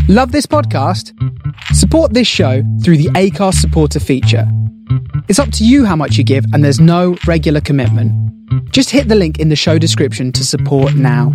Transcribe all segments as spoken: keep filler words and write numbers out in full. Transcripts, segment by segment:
Love this podcast? Support this show through the Acast supporter feature. It's up to you how much you give, and there's no regular commitment. Just hit the link in the show description to support now.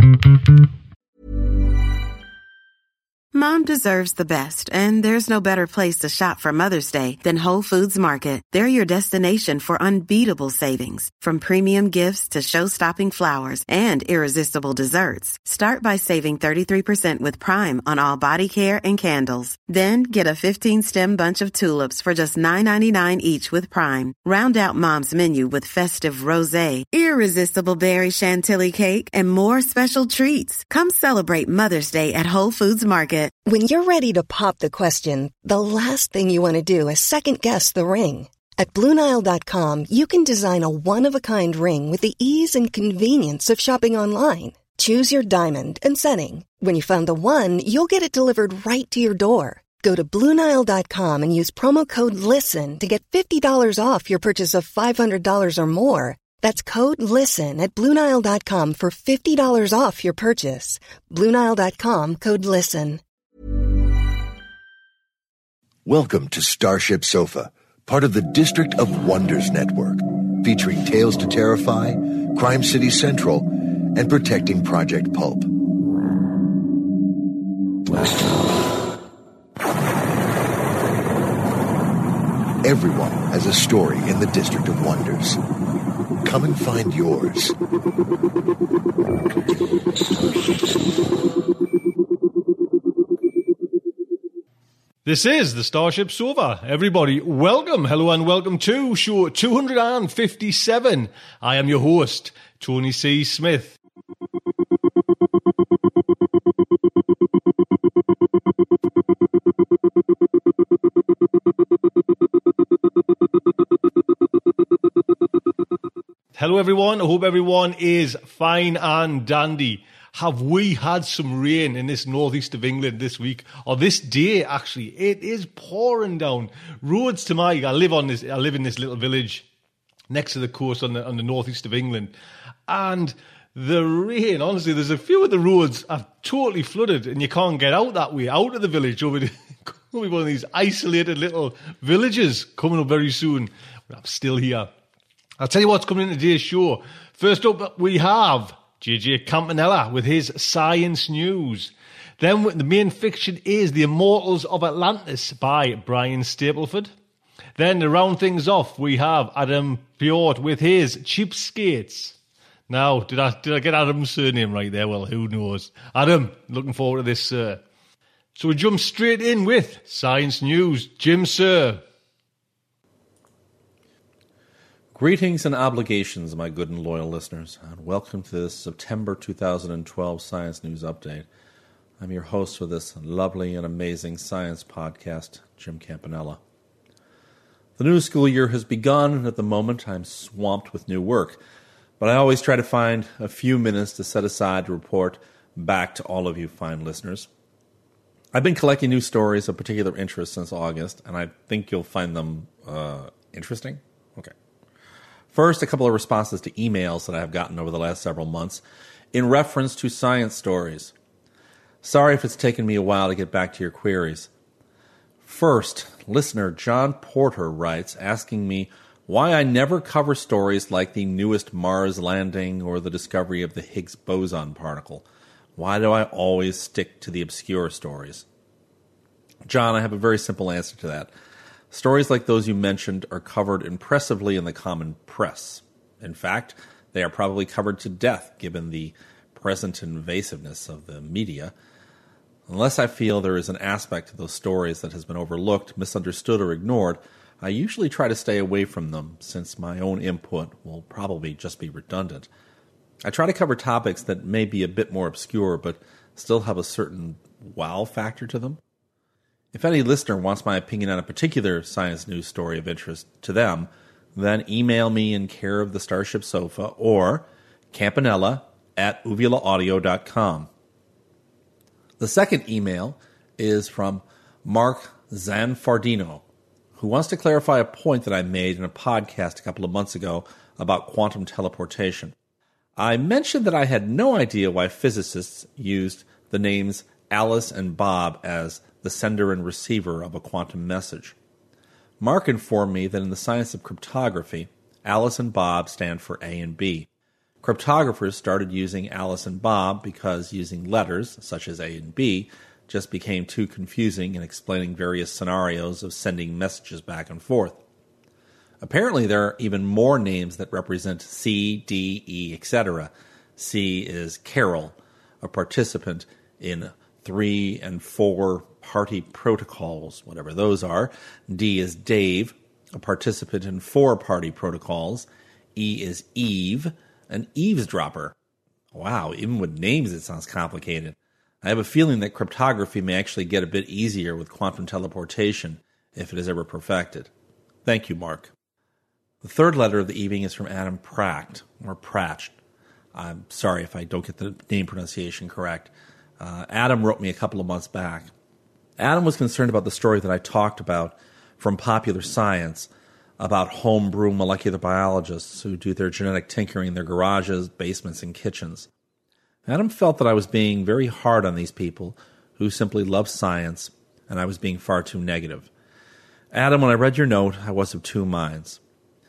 Mom deserves the best, and there's no better place to shop for Mother's Day than Whole Foods Market. They're your destination for unbeatable savings, from premium gifts to show-stopping flowers and irresistible desserts. Start by saving thirty-three percent with Prime on all body care and candles. Then get a fifteen-stem bunch of tulips for just nine ninety-nine each with Prime. Round out Mom's menu with festive rosé, irresistible berry chantilly cake, and more special treats. Come celebrate Mother's Day at Whole Foods Market. When you're ready to pop the question, the last thing you want to do is second-guess the ring. At Blue Nile dot com, you can design a one-of-a-kind ring with the ease and convenience of shopping online. Choose your diamond and setting. When you find the one, you'll get it delivered right to your door. Go to Blue Nile dot com and use promo code LISTEN to get fifty dollars off your purchase of five hundred dollars or more. That's code LISTEN at Blue Nile dot com for fifty dollars off your purchase. Blue Nile dot com, code LISTEN. Welcome to Starship Sofa, part of the District of Wonders network, featuring Tales to Terrify, Crime City Central, and Protecting Project Pulp. Everyone has a story in the District of Wonders. Come and find yours. This is the Starship Sofa. Everybody, welcome, hello and welcome to show two hundred fifty-seven. I am your host, Tony C. Smith. Hello everyone, I hope everyone is fine and dandy. Have we had some rain in this northeast of England this week, or this day actually? It is pouring down. Roads to my, I live on this, I live in this little village next to the coast on the on the northeast of England, and the rain, honestly, there's a few of the roads are totally flooded, and you can't get out that way, out of the village. Over to, one of these isolated little villages coming up very soon. I'm still here. I'll tell you what's coming in today's show. First up, we have J J Campanella with his Science News. Then the main fiction is The Immortals of Atlantis by Brian Stapleford. Then to round things off, we have Adam Piort with his Cheapskates. Now, did I did I get Adam's surname right there? Well, who knows? Adam, looking forward to this, sir. So we jump straight in with Science News. Jim, sir. Greetings and obligations, my good and loyal listeners, and welcome to this September two thousand twelve Science News Update. I'm your host for this lovely and amazing science podcast, Jim Campanella. The new school year has begun, and at the moment I'm swamped with new work, but I always try to find a few minutes to set aside to report back to all of you fine listeners. I've been collecting new stories of particular interest since August, and I think you'll find them uh, interesting. Okay. First, a couple of responses to emails that I've gotten over the last several months in reference to science stories. Sorry if it's taken me a while to get back to your queries. First, listener John Porter writes asking me why I never cover stories like the newest Mars landing or the discovery of the Higgs boson particle. Why do I always stick to the obscure stories? John, I have a very simple answer to that. Stories like those you mentioned are covered impressively in the common press. In fact, they are probably covered to death given the present invasiveness of the media. Unless I feel there is an aspect to those stories that has been overlooked, misunderstood, or ignored, I usually try to stay away from them, since my own input will probably just be redundant. I try to cover topics that may be a bit more obscure, but still have a certain wow factor to them. If any listener wants my opinion on a particular science news story of interest to them, then email me in care of the Starship Sofa or campanella at uvula audio dot com. The second email is from Mark Zanfardino, who wants to clarify a point that I made in a podcast a couple of months ago about quantum teleportation. I mentioned that I had no idea why physicists used the names Alice and Bob as the sender and receiver of a quantum message. Mark informed me that in the science of cryptography, Alice and Bob stand for A and B. Cryptographers started using Alice and Bob because using letters, such as A and B, just became too confusing in explaining various scenarios of sending messages back and forth. Apparently, there are even more names that represent C, D, E, et cetera. C is Carol, a participant in three and four party protocols, whatever those are. D is Dave, a participant in four party protocols. E is Eve, an eavesdropper. Wow, even with names it sounds complicated. I have a feeling that cryptography may actually get a bit easier with quantum teleportation if it is ever perfected. Thank you, Mark. The third letter of the evening is from Adam Pracht, or Pracht. I'm sorry if I don't get the name pronunciation correct. Uh, Adam wrote me a couple of months back. Adam was concerned about the story that I talked about from Popular Science about homebrew molecular biologists who do their genetic tinkering in their garages, basements, and kitchens. Adam felt that I was being very hard on these people who simply love science, and I was being far too negative. Adam, when I read your note, I was of two minds.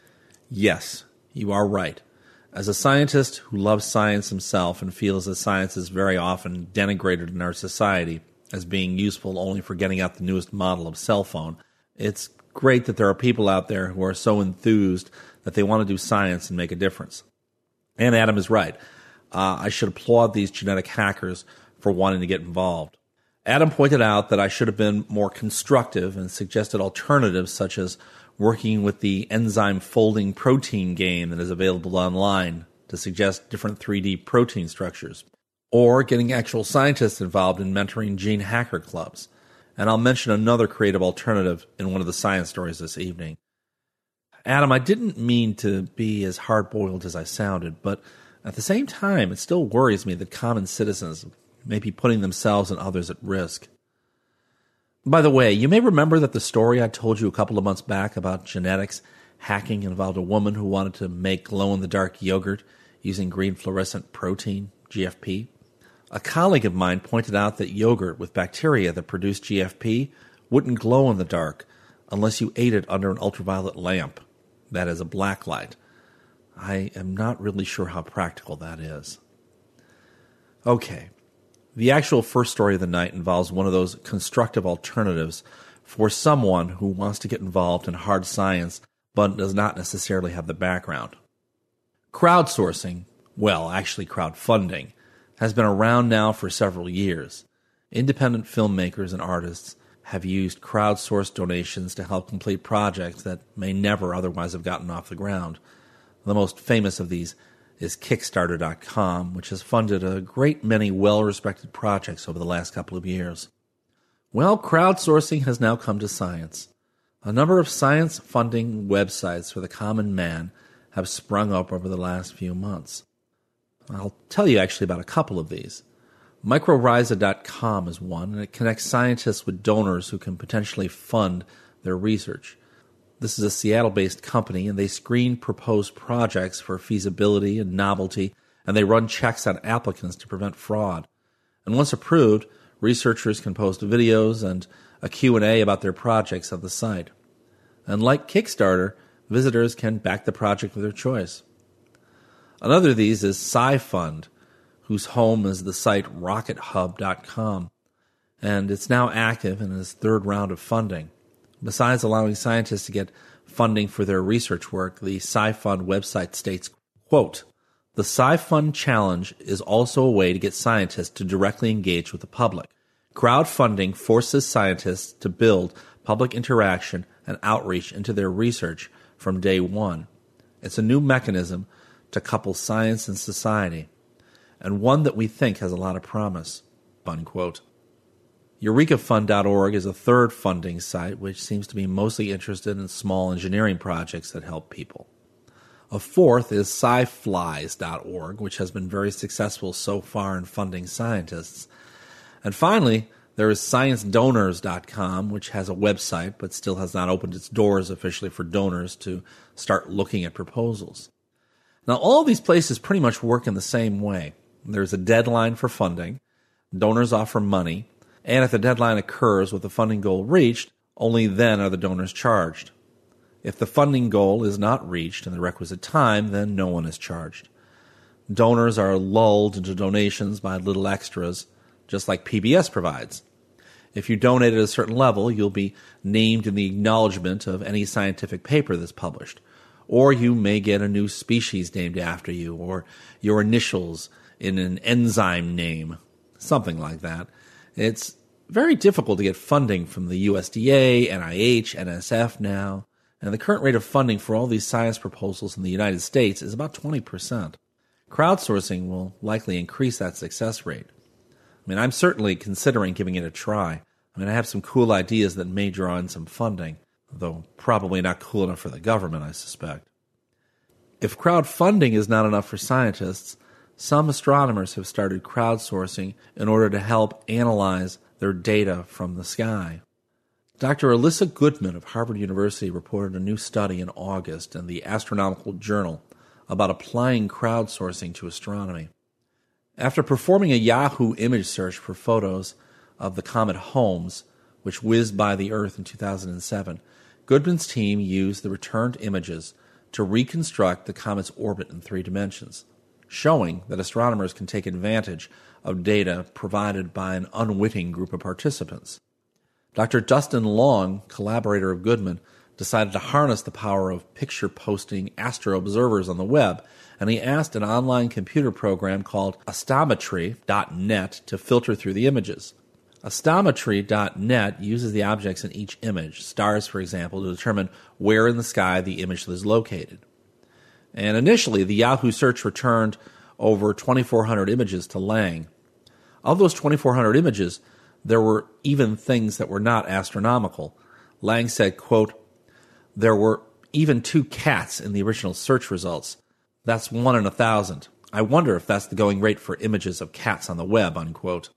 Yes, you are right. As a scientist who loves science himself and feels that science is very often denigrated in our society as being useful only for getting out the newest model of cell phone, it's great that there are people out there who are so enthused that they want to do science and make a difference. And Adam is right. Uh, I should applaud these genetic hackers for wanting to get involved. Adam pointed out that I should have been more constructive and suggested alternatives such as working with the enzyme folding protein game that is available online to suggest different three D protein structures, or getting actual scientists involved in mentoring gene hacker clubs. And I'll mention another creative alternative in one of the science stories this evening. Adam, I didn't mean to be as hard-boiled as I sounded, but at the same time, it still worries me that common citizens may be putting themselves and others at risk. By the way, you may remember that the story I told you a couple of months back about genetics hacking involved a woman who wanted to make glow-in-the-dark yogurt using green fluorescent protein, G F P. A colleague of mine pointed out that yogurt with bacteria that produced G F P wouldn't glow in the dark unless you ate it under an ultraviolet lamp, that is, a black light. I am not really sure how practical that is. Okay. The actual first story of the night involves one of those constructive alternatives for someone who wants to get involved in hard science but does not necessarily have the background. Crowdsourcing, well, actually crowdfunding, has been around now for several years. Independent filmmakers and artists have used crowdsourced donations to help complete projects that may never otherwise have gotten off the ground. The most famous of these is Kickstarter dot com, which has funded a great many well-respected projects over the last couple of years. Well, crowdsourcing has now come to science. A number of science-funding websites for the common man have sprung up over the last few months. I'll tell you actually about a couple of these. Mycorrhiza dot com is one, and it connects scientists with donors who can potentially fund their research. This is a Seattle-based company, and they screen proposed projects for feasibility and novelty, and they run checks on applicants to prevent fraud. And once approved, researchers can post videos and a Q and A about their projects on the site. And like Kickstarter, visitors can back the project of their choice. Another of these is SciFund, whose home is the site rocket hub dot com, and it's now active in its third round of funding. Besides allowing scientists to get funding for their research work, the SciFund website states, quote, "The SciFund Challenge is also a way to get scientists to directly engage with the public. Crowdfunding forces scientists to build public interaction and outreach into their research from day one. It's a new mechanism to couple science and society, and one that we think has a lot of promise," unquote. Eureka Fund dot org is a third funding site which seems to be mostly interested in small engineering projects that help people. A fourth is Sci Flies dot org, which has been very successful so far in funding scientists. And finally, there is Science Donors dot com, which has a website but still has not opened its doors officially for donors to start looking at proposals. Now, all of these places pretty much work in the same way. There's a deadline for funding. donors offer money, and if the deadline occurs with the funding goal reached, only then are the donors charged. If the funding goal is not reached in the requisite time, then no one is charged. Donors are lulled into donations by little extras, just like P B S provides. If you donate at a certain level, you'll be named in the acknowledgement of any scientific paper that's published. Or you may get a new species named after you, or your initials in an enzyme name, something like that. It's very difficult to get funding from the U S D A, N I H, N S F now, and the current rate of funding for all these science proposals in the United States is about twenty percent. Crowdsourcing will likely increase that success rate. I mean, I'm certainly considering giving it a try. I mean, I have some cool ideas that may draw in some funding, though probably not cool enough for the government, I suspect. If crowdfunding is not enough for scientists, some astronomers have started crowdsourcing in order to help analyze their data from the sky. Doctor Alyssa Goodman of Harvard University reported a new study in August in the Astronomical Journal about applying crowdsourcing to astronomy. After performing a Yahoo image search for photos of the comet Holmes, which whizzed by the Earth in two thousand seven, Goodman's team used the returned images to reconstruct the comet's orbit in three dimensions, showing that astronomers can take advantage of data provided by an unwitting group of participants. Doctor Dustin Long, collaborator of Goodman, decided to harness the power of picture-posting astro observers on the web, and he asked an online computer program called Astrometry dot net to filter through the images. Astrometry dot net uses the objects in each image, stars for example, to determine where in the sky the image is located. And initially, the Yahoo search returned over twenty-four hundred images to Lang. Of those twenty-four hundred images, there were even things that were not astronomical. Lang said, quote, "There were even two cats in the original search results. That's one in a thousand. I wonder if that's the going rate for images of cats on the web," unquote.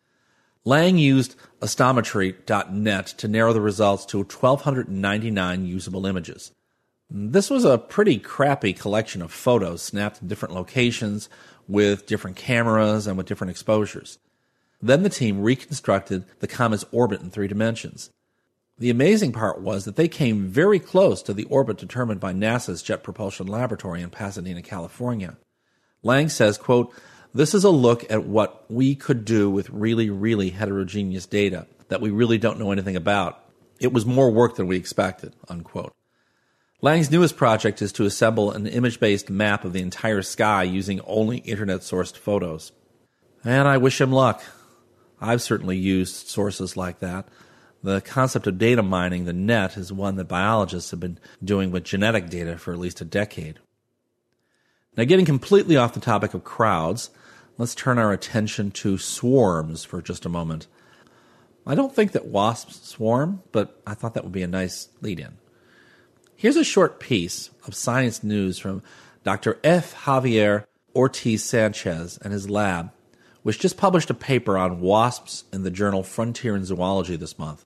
Lang used Astrometry dot net to narrow the results to one thousand two hundred ninety-nine usable images. This was a pretty crappy collection of photos snapped in different locations with different cameras and with different exposures. Then the team reconstructed the comet's orbit in three dimensions. The amazing part was that they came very close to the orbit determined by NASA's Jet Propulsion Laboratory in Pasadena, California. Lang says, quote, "This is a look at what we could do with really, really heterogeneous data that we really don't know anything about. It was more work than we expected," unquote. Lang's newest project is to assemble an image-based map of the entire sky using only internet-sourced photos. And I wish him luck. I've certainly used sources like that. The concept of data mining the net is one that biologists have been doing with genetic data for at least a decade. Now, getting completely off the topic of crowds, let's turn our attention to swarms for just a moment. I don't think that wasps swarm, but I thought that would be a nice lead-in. Here's a short piece of science news from Doctor F. Javier Ortiz-Sanchez and his lab, which just published a paper on wasps in the journal Frontier in Zoology this month.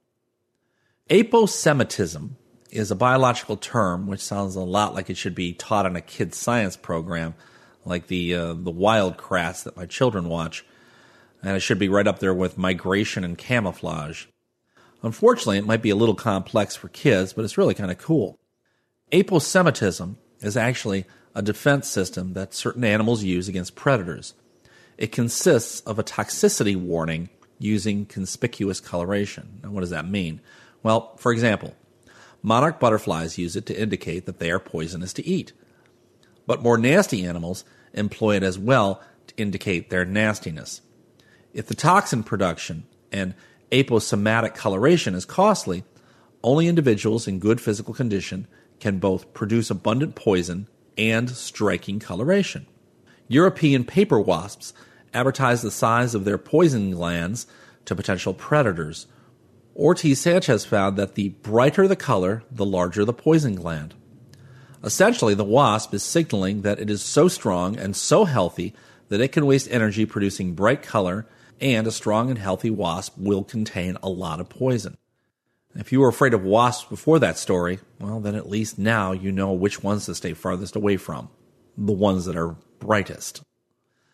Aposematism is a biological term which sounds a lot like it should be taught in a kid's science program, like the uh, the wild crats that my children watch, and it should be right up there with migration and camouflage. Unfortunately, it might be a little complex for kids, but it's really kind of cool. Aposematism is actually a defense system that certain animals use against predators. It consists of a toxicity warning using conspicuous coloration. Now, what does that mean? Well, for example, monarch butterflies use it to indicate that they are poisonous to eat. But more nasty animals employ it as well to indicate their nastiness. If the toxin production and aposematic coloration is costly, only individuals in good physical condition can both produce abundant poison and striking coloration. European paper wasps advertise the size of their poison glands to potential predators. Ortiz-Sanchez found that the brighter the color, the larger the poison gland. Essentially, the wasp is signaling that it is so strong and so healthy that it can waste energy producing bright color, and a strong and healthy wasp will contain a lot of poison. If you were afraid of wasps before that story, well, then at least now you know which ones to stay farthest away from. The ones that are brightest.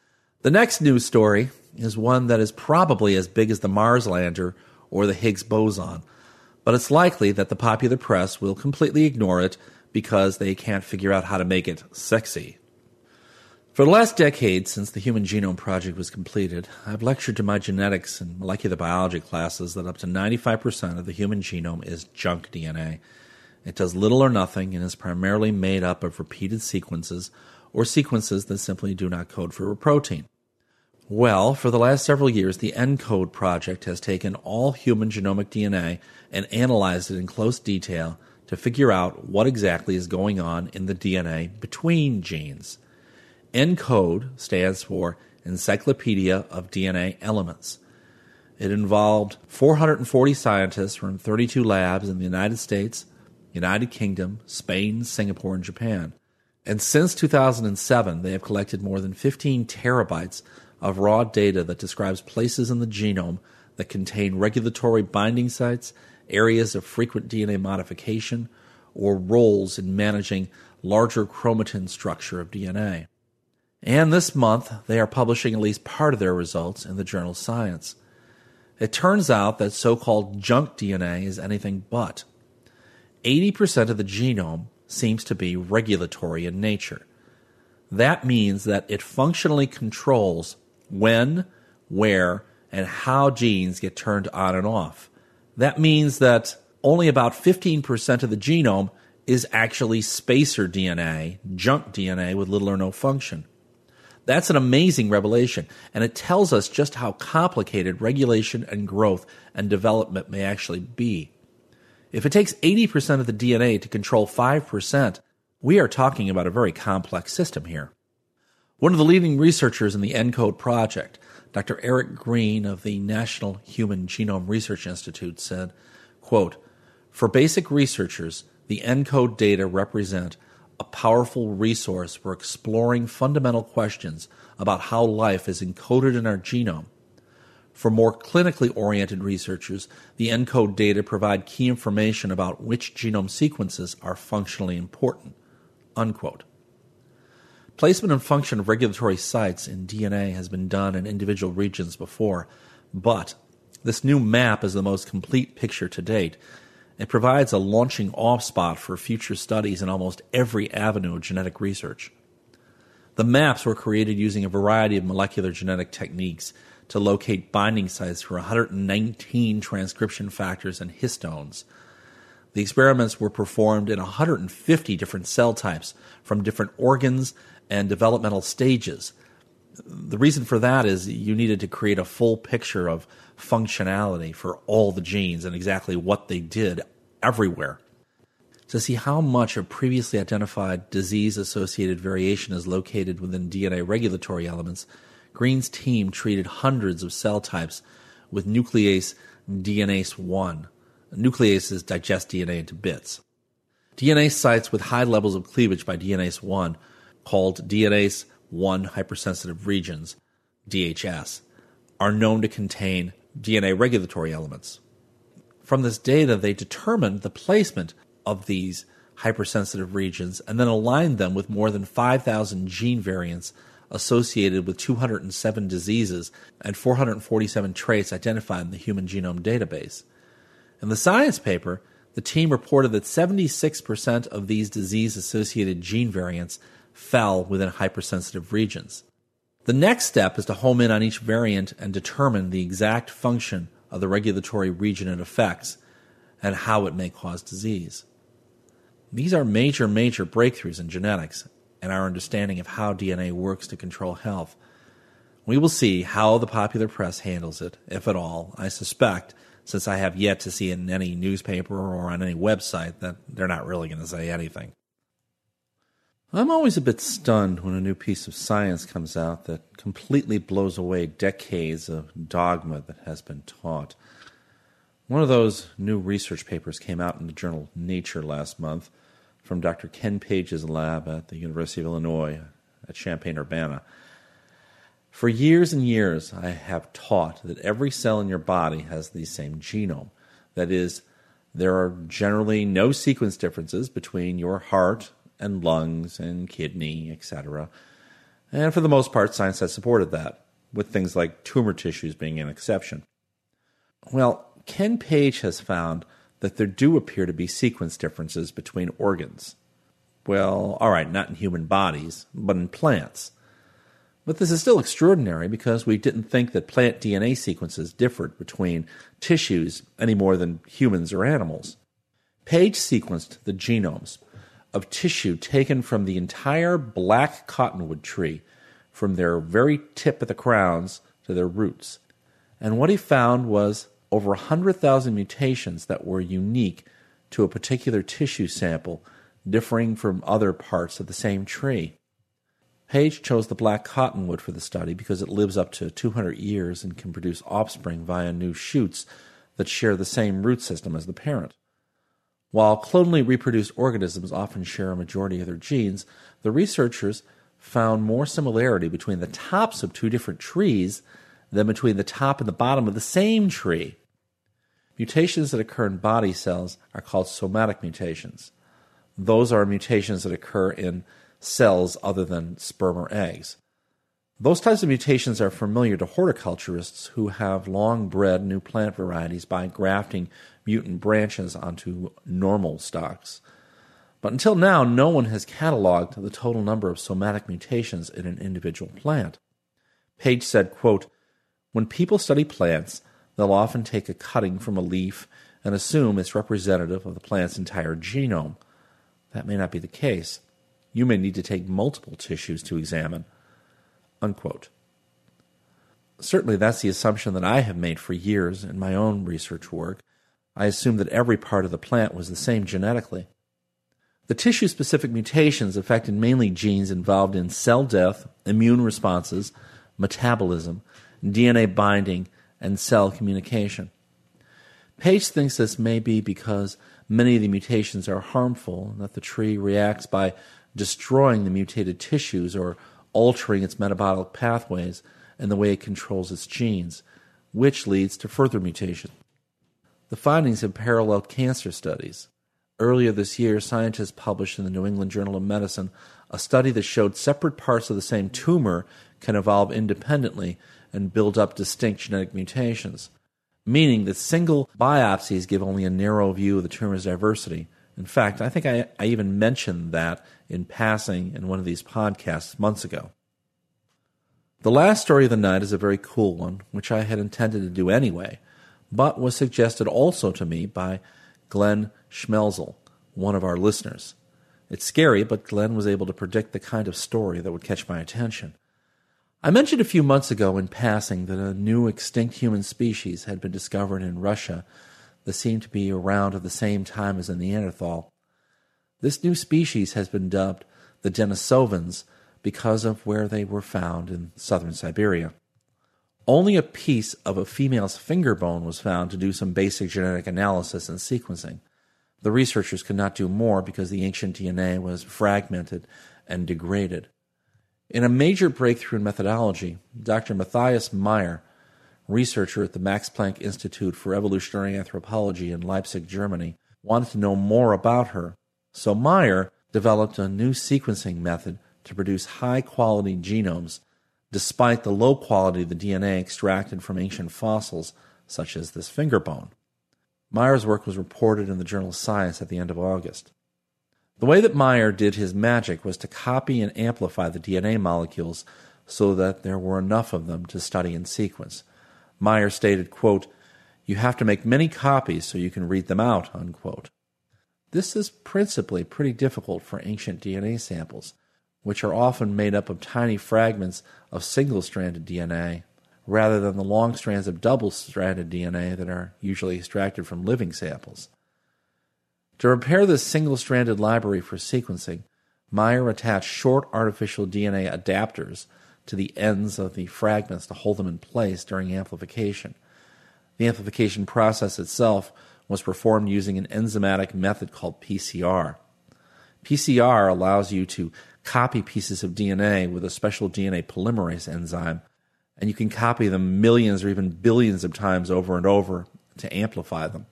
The next news story is one that is probably as big as the Mars lander or the Higgs boson, but it's likely that the popular press will completely ignore it because they can't figure out how to make it sexy. For the last decade, since the Human Genome Project was completed, I've lectured to my genetics and molecular biology classes that up to ninety-five percent of the human genome is junk D N A. It does little or nothing and is primarily made up of repeated sequences or sequences that simply do not code for a protein. Well, for the last several years, the ENCODE project has taken all human genomic D N A and analyzed it in close detail to figure out what exactly is going on in the D N A between genes. ENCODE stands for Encyclopedia of D N A Elements. It involved four hundred forty scientists from thirty-two labs in the United States, United Kingdom, Spain, Singapore, and Japan. And since two thousand seven, they have collected more than fifteen terabytes of raw data that describes places in the genome that contain regulatory binding sites, areas of frequent D N A modification, or roles in managing larger chromatin structure of D N A. And this month, they are publishing at least part of their results in the journal Science. It turns out that so-called junk D N A is anything but. eighty percent of the genome seems to be regulatory in nature. That means that it functionally controls when, where, and how genes get turned on and off. That means that only about fifteen percent of the genome is actually spacer D N A, junk D N A with little or no function. That's an amazing revelation, and it tells us just how complicated regulation and growth and development may actually be. If it takes eighty percent of the D N A to control five percent, we are talking about a very complex system here. One of the leading researchers in the ENCODE project, Doctor Eric Green of the National Human Genome Research Institute, said, quote, "For basic researchers, the ENCODE data represent a powerful resource for exploring fundamental questions about how life is encoded in our genome. For more clinically oriented researchers, the ENCODE data provide key information about which genome sequences are functionally important." Unquote. Placement and function of regulatory sites in D N A has been done in individual regions before, but this new map is the most complete picture to date. It provides a launching off spot for future studies in almost every avenue of genetic research. The maps were created using a variety of molecular genetic techniques to locate binding sites for one hundred nineteen transcription factors and histones. The experiments were performed in one hundred fifty different cell types from different organs and developmental stages. The reason for that is you needed to create a full picture of functionality for all the genes and exactly what they did everywhere. To see how much of previously identified disease-associated variation is located within D N A regulatory elements, Green's team treated hundreds of cell types with nuclease D N A S E one. Nucleases digest D N A into bits. D N A sites with high levels of cleavage by D N A S E one, called D N A S E one hypersensitive regions, D H S, are known to contain D N A regulatory elements. From this data, they determined the placement of these hypersensitive regions and then aligned them with more than five thousand gene variants associated with two hundred seven diseases and four hundred forty-seven traits identified in the Human Genome Database. In the Science paper, the team reported that seventy-six percent of these disease-associated gene variants fell within hypersensitive regions. The next step is to home in on each variant and determine the exact function of the regulatory region it affects and how it may cause disease. These are major, major breakthroughs in genetics and our understanding of how D N A works to control health. We will see how the popular press handles it, if at all. I suspect, since I have yet to see it in any newspaper or on any website, that they're not really going to say anything. I'm always a bit stunned when a new piece of science comes out that completely blows away decades of dogma that has been taught. One of those new research papers came out in the journal Nature last month from Doctor Ken Page's lab at the University of Illinois at Champaign-Urbana. For years and years, I have taught that every cell in your body has the same genome. That is, there are generally no sequence differences between your heart and lungs and kidney, et cetera. And for the most part, science has supported that, with things like tumor tissues being an exception. Well, Ken Page has found that there do appear to be sequence differences between organs. Well, all right, not in human bodies, but in plants. But this is still extraordinary because we didn't think that plant D N A sequences differed between tissues any more than humans or animals. Page sequenced the genomes of tissue taken from the entire black cottonwood tree, from their very tip at the crowns to their roots. And what he found was over one hundred thousand mutations that were unique to a particular tissue sample, differing from other parts of the same tree. Page chose the black cottonwood for the study because it lives up to two hundred years and can produce offspring via new shoots that share the same root system as the parent. While clonally reproduced organisms often share a majority of their genes, the researchers found more similarity between the tops of two different trees than between the top and the bottom of the same tree. Mutations that occur in body cells are called somatic mutations. Those are mutations that occur in cells other than sperm or eggs. Those types of mutations are familiar to horticulturists who have long bred new plant varieties by grafting mutant branches onto normal stocks. But until now, no one has cataloged the total number of somatic mutations in an individual plant. Page said, quote, "When people study plants, they'll often take a cutting from a leaf and assume it's representative of the plant's entire genome. That may not be the case. You may need to take multiple tissues to examine." Unquote. Certainly that's the assumption that I have made for years in my own research work. I assumed that every part of the plant was the same genetically. The tissue-specific mutations affected mainly genes involved in cell death, immune responses, metabolism, D N A binding, and cell communication. Page thinks this may be because many of the mutations are harmful and that the tree reacts by destroying the mutated tissues or altering its metabolic pathways and the way it controls its genes, which leads to further mutation. The findings have paralleled cancer studies. Earlier this year, scientists published in the New England Journal of Medicine a study that showed separate parts of the same tumor can evolve independently and build up distinct genetic mutations, meaning that single biopsies give only a narrow view of the tumor's diversity. In fact, I think I, I even mentioned that in passing in one of these podcasts months ago. The last story of the night is a very cool one, which I had intended to do anyway, but was suggested also to me by Glenn Schmelzel, one of our listeners. It's scary, but Glenn was able to predict the kind of story that would catch my attention. I mentioned a few months ago in passing that a new extinct human species had been discovered in Russia that seemed to be around at the same time as the Neanderthal. This new species has been dubbed the Denisovans because of where they were found in southern Siberia. Only a piece of a female's finger bone was found to do some basic genetic analysis and sequencing. The researchers could not do more because the ancient D N A was fragmented and degraded. In a major breakthrough in methodology, Doctor Matthias Meyer, researcher at the Max Planck Institute for Evolutionary Anthropology in Leipzig, Germany, wanted to know more about her. So Meyer developed a new sequencing method to produce high-quality genomes, despite the low quality of the D N A extracted from ancient fossils, such as this finger bone. Meyer's work was reported in the journal Science at the end of August. The way that Meyer did his magic was to copy and amplify the D N A molecules so that there were enough of them to study and sequence. Meyer stated, quote, "You have to make many copies so you can read them out," unquote. This is principally pretty difficult for ancient D N A samples, which are often made up of tiny fragments of single-stranded D N A, rather than the long strands of double-stranded D N A that are usually extracted from living samples. To prepare this single-stranded library for sequencing, Meyer attached short artificial D N A adapters to the ends of the fragments to hold them in place during amplification. The amplification process itself was performed using an enzymatic method called P C R. P C R allows you to copy pieces of D N A with a special D N A polymerase enzyme, and you can copy them millions or even billions of times over and over to amplify them.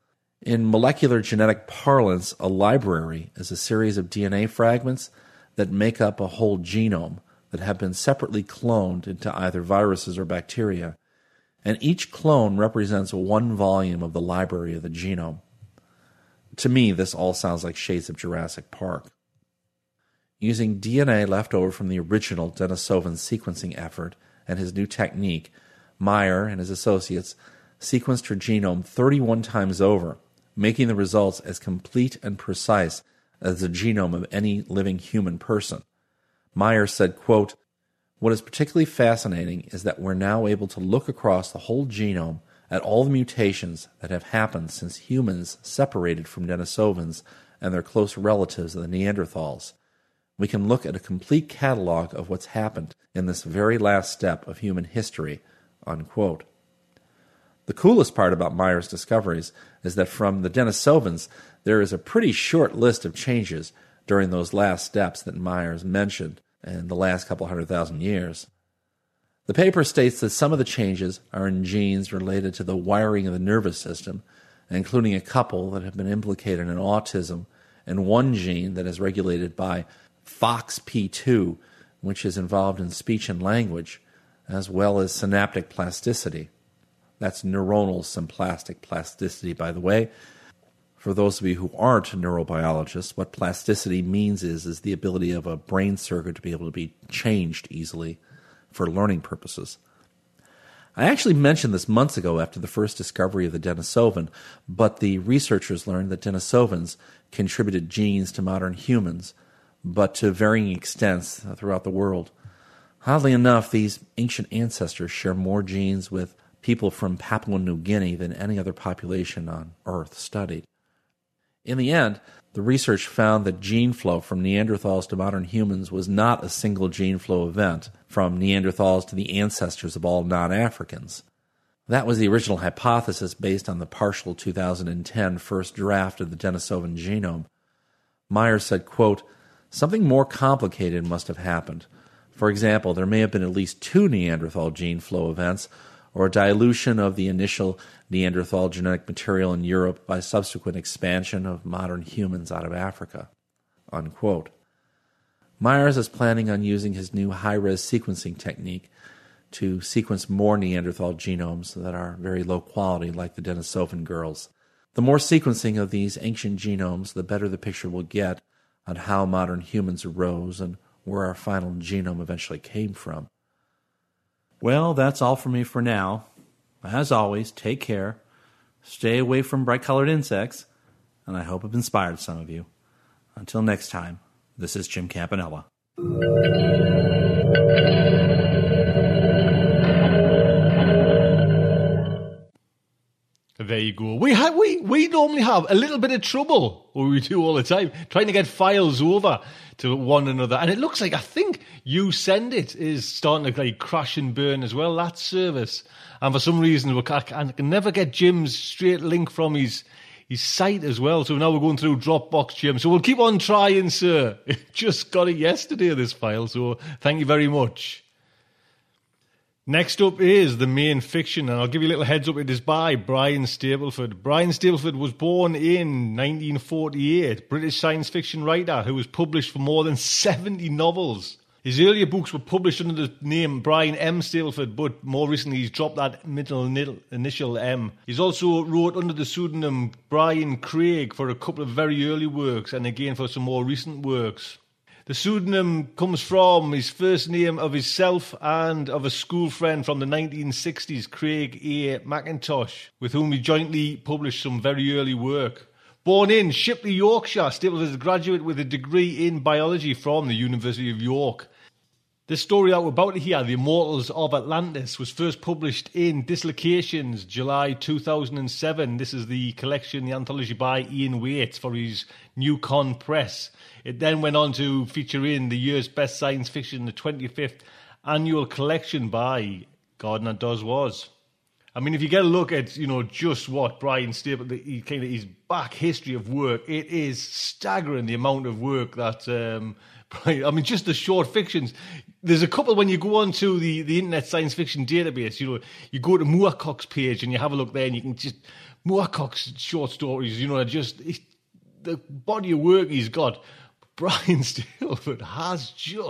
In molecular genetic parlance, a library is a series of D N A fragments that make up a whole genome, that have been separately cloned into either viruses or bacteria, and each clone represents one volume of the library of the genome. To me, this all sounds like shades of Jurassic Park. Using D N A left over from the original Denisovan sequencing effort and his new technique, Meyer and his associates sequenced her genome thirty-one times over, making the results as complete and precise as the genome of any living human person. Meyer said, quote, "What is particularly fascinating is that we're now able to look across the whole genome at all the mutations that have happened since humans separated from Denisovans and their close relatives, the Neanderthals. We can look at a complete catalog of what's happened in this very last step of human history," unquote. The coolest part about Meyer's discoveries is that from the Denisovans, there is a pretty short list of changes during those last steps that Myers mentioned in the last couple hundred thousand years. The paper states that some of the changes are in genes related to the wiring of the nervous system, including a couple that have been implicated in autism and one gene that is regulated by F O X P two, which is involved in speech and language, as well as synaptic plasticity. That's neuronal symplastic plasticity, by the way. For those of you who aren't neurobiologists, what plasticity means is, is the ability of a brain circuit to be able to be changed easily for learning purposes. I actually mentioned this months ago after the first discovery of the Denisovan, but the researchers learned that Denisovans contributed genes to modern humans, but to varying extents throughout the world. Oddly enough, these ancient ancestors share more genes with people from Papua New Guinea than any other population on Earth studied. In the end, the research found that gene flow from Neanderthals to modern humans was not a single gene flow event from Neanderthals to the ancestors of all non-Africans. That was the original hypothesis based on the partial two thousand ten first draft of the Denisovan genome. Meyer said, quote, "Something more complicated must have happened. For example, there may have been at least two Neanderthal gene flow events, or a dilution of the initial Neanderthal genetic material in Europe by subsequent expansion of modern humans out of Africa," unquote. Myers is planning on using his new high-res sequencing technique to sequence more Neanderthal genomes that are very low quality, like the Denisovan girls. The more sequencing of these ancient genomes, the better the picture will get on how modern humans arose and where our final genome eventually came from. Well, that's all for me for now. As always, take care, stay away from bright-colored insects, and I hope I've inspired some of you. Until next time, this is Jim Campanella. There you go. We have we we normally have a little bit of trouble, or we do all the time, trying to get files over to one another. And it looks like, I think You Send It is starting to like crash and burn as well, that service. And for some reason, we can, I can never get Jim's straight link from his his site as well. So now we're going through Dropbox, Jim. So we'll keep on trying, sir. Just got it yesterday, this file. So thank you very much. Next up is the main fiction, and I'll give you a little heads up. It is by Brian Stableford. Brian Stableford was born in nineteen forty-eight, British science fiction writer who has published for more than seventy novels. His earlier books were published under the name Brian M. Stableford, but more recently he's dropped that middle initial M. He's also wrote under the pseudonym Brian Craig for a couple of very early works, and again for some more recent works. The pseudonym comes from his first name of himself and of a school friend from the nineteen sixties, Craig A. McIntosh, with whom he jointly published some very early work. Born in Shipley, Yorkshire, Stableford is a graduate with a degree in biology from the University of York. This story that we're about to hear, The Immortals of Atlantis, was first published in Dislocations, July two thousand seven. This is the collection, the anthology by Ian Waite for his New Con Press. It then went on to feature in the year's best science fiction, the twenty-fifth annual collection by Gardner Doz Was. I mean, if you get a look at, you know, just what Brian Stableford, he kind of his back history of work, it is staggering the amount of work that, um, Brian, I mean, just the short fictions. There's a couple when you go on to the, the Internet Science Fiction Database, you know, you go to Moorcock's page and you have a look there and you can just, Moorcock's short stories, you know, just, it, the body of work he's got. Brian Stableford has just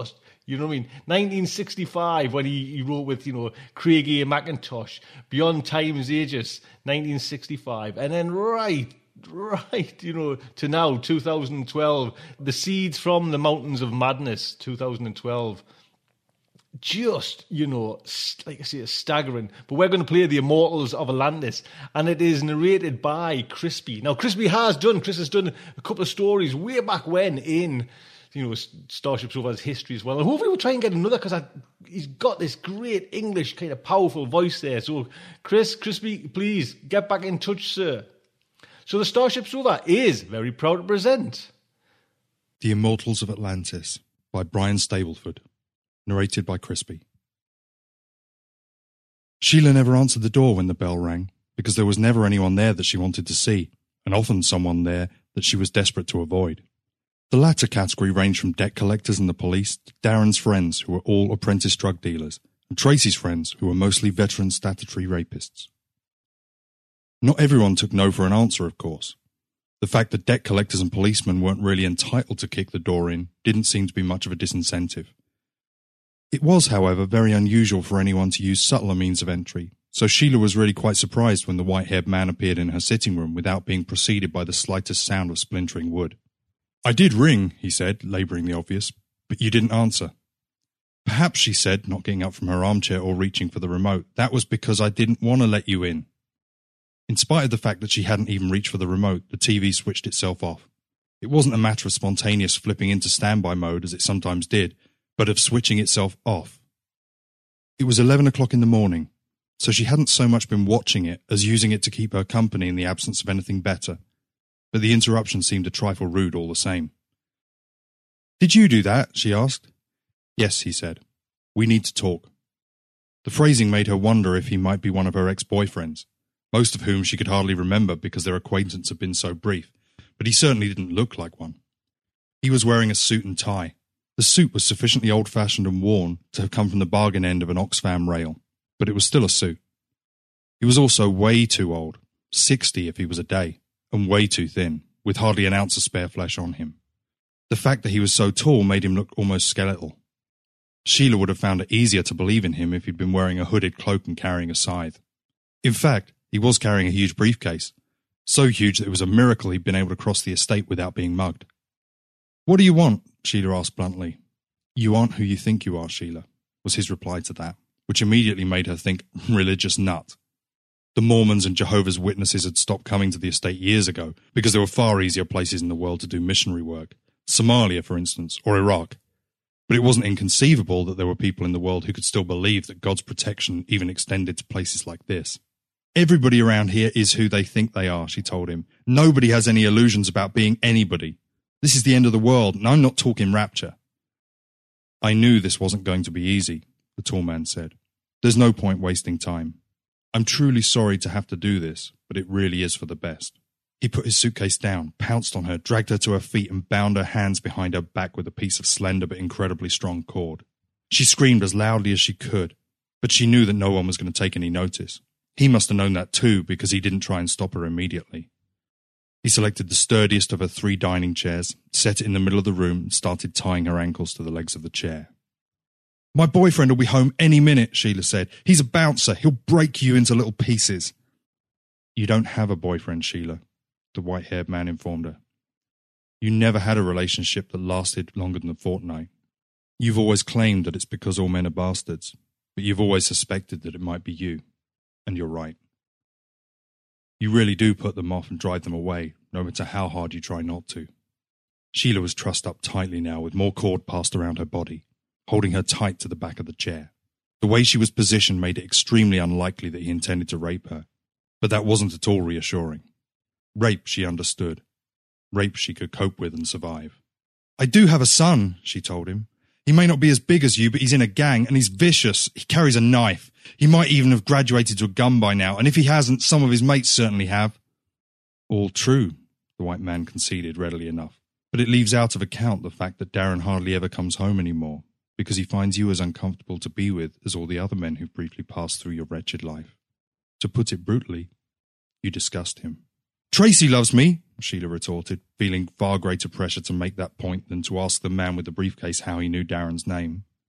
You know what I mean? nineteen sixty-five, when he, he wrote with, you know, Craigie and Mackintosh, Beyond Time's Aegis, nineteen sixty-five. And then right, right, you know, to now, two thousand twelve, The Seeds from the Mountains of Madness, two thousand twelve. Just, you know, like I say, staggering. But we're going to play The Immortals of Atlantis, and it is narrated by Crispy. Now, Crispy has done, Chris has done a couple of stories way back when in, you know, Starship Sofa's history as well. And hopefully we'll try and get another, because he's got this great English kind of powerful voice there. So, Chris, Crispy, please get back in touch, sir. So the Starship Sofa is very proud to present The Immortals of Atlantis by Brian Stableford. Narrated by Crispy. Sheila never answered the door when the bell rang, because there was never anyone there that she wanted to see, and often someone there that she was desperate to avoid. The latter category ranged from debt collectors and the police to Darren's friends, who were all apprentice drug dealers, and Tracy's friends, who were mostly veteran statutory rapists. Not everyone took no for an answer, of course. The fact that debt collectors and policemen weren't really entitled to kick the door in didn't seem to be much of a disincentive. It was, however, very unusual for anyone to use subtler means of entry, so Sheila was really quite surprised when the white-haired man appeared in her sitting room without being preceded by the slightest sound of splintering wood. "I did ring," he said, labouring the obvious, "but you didn't answer." "Perhaps," she said, not getting up from her armchair or reaching for the remote, "that was because I didn't want to let you in." In spite of the fact that she hadn't even reached for the remote, the T V switched itself off. It wasn't a matter of spontaneous flipping into standby mode, as it sometimes did, but of switching itself off. It was eleven o'clock in the morning, so she hadn't so much been watching it as using it to keep her company in the absence of anything better, but the interruption seemed a trifle rude all the same. "Did you do that?" she asked. "Yes," he said. "We need to talk." The phrasing made her wonder if he might be one of her ex-boyfriends, most of whom she could hardly remember because their acquaintance had been so brief, but he certainly didn't look like one. He was wearing a suit and tie. The suit was sufficiently old-fashioned and worn to have come from the bargain end of an Oxfam rail, but it was still a suit. He was also way too old, sixty if he was a day, and way too thin, with hardly an ounce of spare flesh on him. The fact that he was so tall made him look almost skeletal. Sheila would have found it easier to believe in him if he'd been wearing a hooded cloak and carrying a scythe. In fact, he was carrying a huge briefcase, so huge that it was a miracle he'd been able to cross the estate without being mugged. "What do you want?" Sheila asked bluntly. "You aren't who you think you are, Sheila," was his reply to that, which immediately made her think religious nut. The Mormons and Jehovah's Witnesses had stopped coming to the estate years ago because there were far easier places in the world to do missionary work, Somalia, for instance, or Iraq. But it wasn't inconceivable that there were people in the world who could still believe that God's protection even extended to places like this. "Everybody around here is who they think they are," she told him. "Nobody has any illusions about being anybody. This is the end of the world, and I'm not talking rapture." "I knew this wasn't going to be easy," the tall man said. "There's no point wasting time. I'm truly sorry to have to do this, but it really is for the best." He put his suitcase down, pounced on her, dragged her to her feet, and bound her hands behind her back with a piece of slender but incredibly strong cord. She screamed as loudly as she could, but she knew that no one was going to take any notice. He must have known that too, because he didn't try and stop her immediately. He selected the sturdiest of her three dining chairs, set it in the middle of the room, and started tying her ankles to the legs of the chair. "My boyfriend will be home any minute," Sheila said. "He's a bouncer. He'll break you into little pieces." "You don't have a boyfriend, Sheila," the white-haired man informed her. "You never had a relationship that lasted longer than a fortnight. You've always claimed that it's because all men are bastards, but you've always suspected that it might be you, and you're right. You really do put them off and drive them away, no matter how hard you try not to." Sheila was trussed up tightly now, with more cord passed around her body, holding her tight to the back of the chair. The way she was positioned made it extremely unlikely that he intended to rape her, but that wasn't at all reassuring. Rape, she understood. Rape she could cope with and survive. "I do have a son," she told him. "He may not be as big as you, but he's in a gang, and he's vicious. He carries a knife. He might even have graduated to a gun by now, and if he hasn't, some of his mates certainly have." "All true," the white man conceded readily enough, "but it leaves out of account the fact that Darren hardly ever comes home anymore, because he finds you as uncomfortable to be with as all the other men who've briefly passed through your wretched life. To put it brutally, you disgust him." "Tracy loves me," Sheila retorted, feeling far greater pressure to make that point than to ask the man with the briefcase how he knew Darren's name.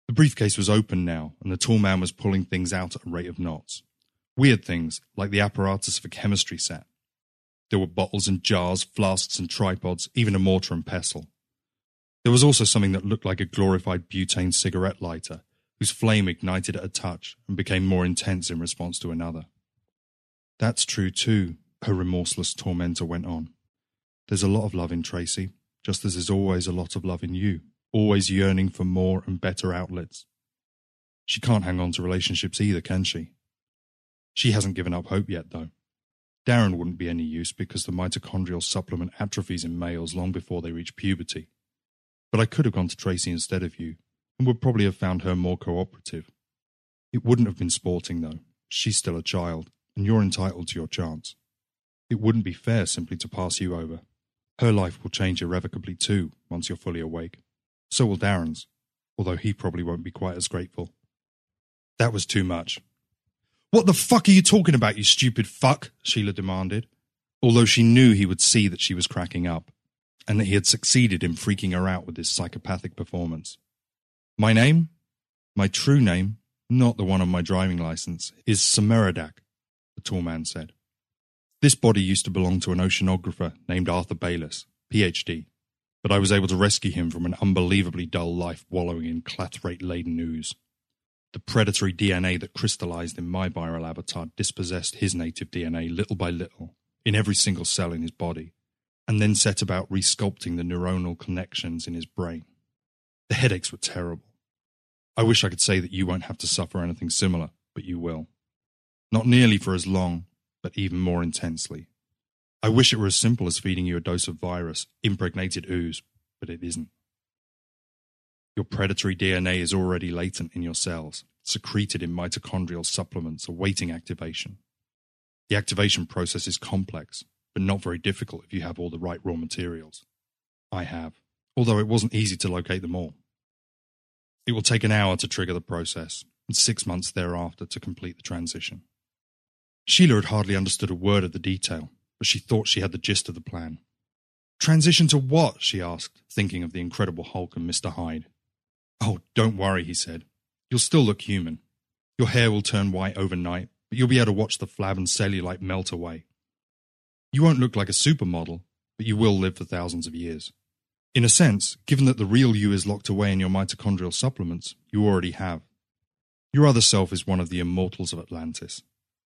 The briefcase was open now, and the tall man was pulling things out at a rate of knots. Weird things, like the apparatus of a chemistry set. There were bottles and jars, flasks and tripods, even a mortar and pestle. There was also something that looked like a glorified butane cigarette lighter, whose flame ignited at a touch and became more intense in response to another. That's true too, her remorseless tormentor went on. There's a lot of love in Tracy, just as there's always a lot of love in you, always yearning for more and better outlets. She can't hang on to relationships either, can she? She hasn't given up hope yet, though. Darren wouldn't be any use because the mitochondrial supplement atrophies in males long before they reach puberty. But I could have gone to Tracy instead of you, and would probably have found her more cooperative. It wouldn't have been sporting, though. She's still a child, and you're entitled to your chance. It wouldn't be fair simply to pass you over. Her life will change irrevocably too, once you're fully awake. So will Darren's, although he probably won't be quite as grateful. That was too much. What the fuck are you talking about, you stupid fuck? Sheila demanded, although she knew he would see that she was cracking up, and that he had succeeded in freaking her out with his psychopathic performance. My name? My true name, not the one on my driving license, is Samaradak, the tall man said. This body used to belong to an oceanographer named Arthur Bayliss, P H D, but I was able to rescue him from an unbelievably dull life wallowing in clathrate-laden ooze. The predatory D N A that crystallized in my viral avatar dispossessed his native D N A little by little, in every single cell in his body, and then set about resculpting the neuronal connections in his brain. The headaches were terrible. I wish I could say that you won't have to suffer anything similar, but you will. Not nearly for as long, but even more intensely. I wish it were as simple as feeding you a dose of virus, impregnated ooze, but it isn't. Your predatory D N A is already latent in your cells, secreted in mitochondrial supplements awaiting activation. The activation process is complex, but not very difficult if you have all the right raw materials. I have, although it wasn't easy to locate them all. It will take an hour to trigger the process, and six months thereafter to complete the transition. Sheila had hardly understood a word of the detail, but she thought she had the gist of the plan. Transition to what? She asked, thinking of the Incredible Hulk and Mister Hyde. Oh, don't worry, he said. You'll still look human. Your hair will turn white overnight, but you'll be able to watch the flab and cellulite melt away. You won't look like a supermodel, but you will live for thousands of years. In a sense, given that the real you is locked away in your mitochondrial supplements, you already have. Your other self is one of the immortals of Atlantis.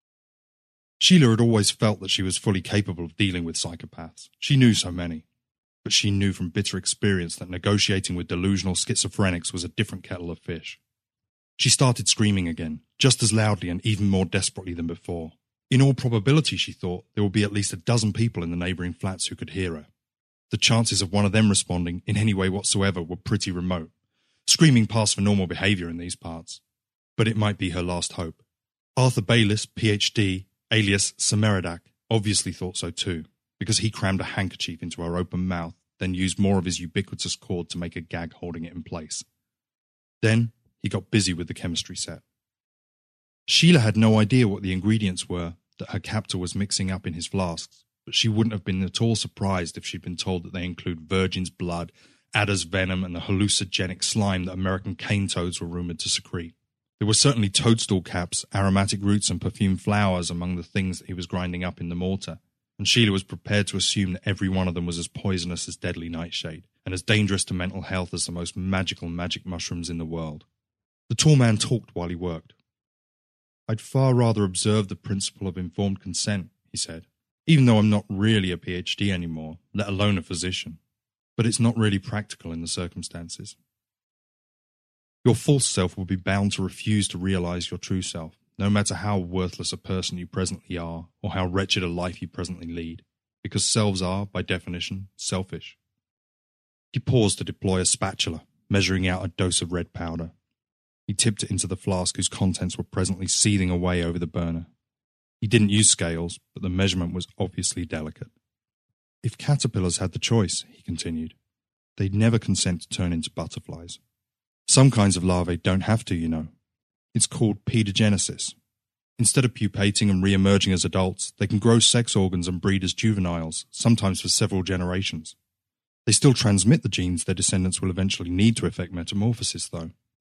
Sheila had always felt that she was fully capable of dealing with psychopaths. She knew so many. But she knew from bitter experience that negotiating with delusional schizophrenics was a different kettle of fish. She started screaming again, just as loudly and even more desperately than before. In all probability, she thought, there would be at least a dozen people in the neighbouring flats who could hear her. The chances of one of them responding in any way whatsoever were pretty remote. Screaming passed for normal behaviour in these parts. But it might be her last hope. Arthur Bayliss, P H D, alias Samaradak, obviously thought so too, because he crammed a handkerchief into her open mouth, then used more of his ubiquitous cord to make a gag holding it in place. Then he got busy with the chemistry set. Sheila had no idea what the ingredients were that her captor was mixing up in his flasks, but she wouldn't have been at all surprised if she'd been told that they include virgin's blood, adder's venom, and the hallucinogenic slime that American cane toads were rumoured to secrete. There were certainly toadstool caps, aromatic roots, and perfumed flowers among the things that he was grinding up in the mortar, and Sheila was prepared to assume that every one of them was as poisonous as deadly nightshade, and as dangerous to mental health as the most magical magic mushrooms in the world. The tall man talked while he worked. I'd far rather observe the principle of informed consent, he said, even though I'm not really a P H D anymore, let alone a physician. But it's not really practical in the circumstances. Your false self will be bound to refuse to realise your true self, no matter how worthless a person you presently are, or how wretched a life you presently lead, because selves are, by definition, selfish. He paused to deploy a spatula, measuring out a dose of red powder. He tipped it into the flask whose contents were presently seething away over the burner. He didn't use scales, but the measurement was obviously delicate. If caterpillars had the choice, he continued, they'd never consent to turn into butterflies. Some kinds of larvae don't have to, you know. It's called pedogenesis. Instead of pupating and re-emerging as adults, they can grow sex organs and breed as juveniles, sometimes for several generations. They still transmit the genes their descendants will eventually need to effect metamorphosis, though,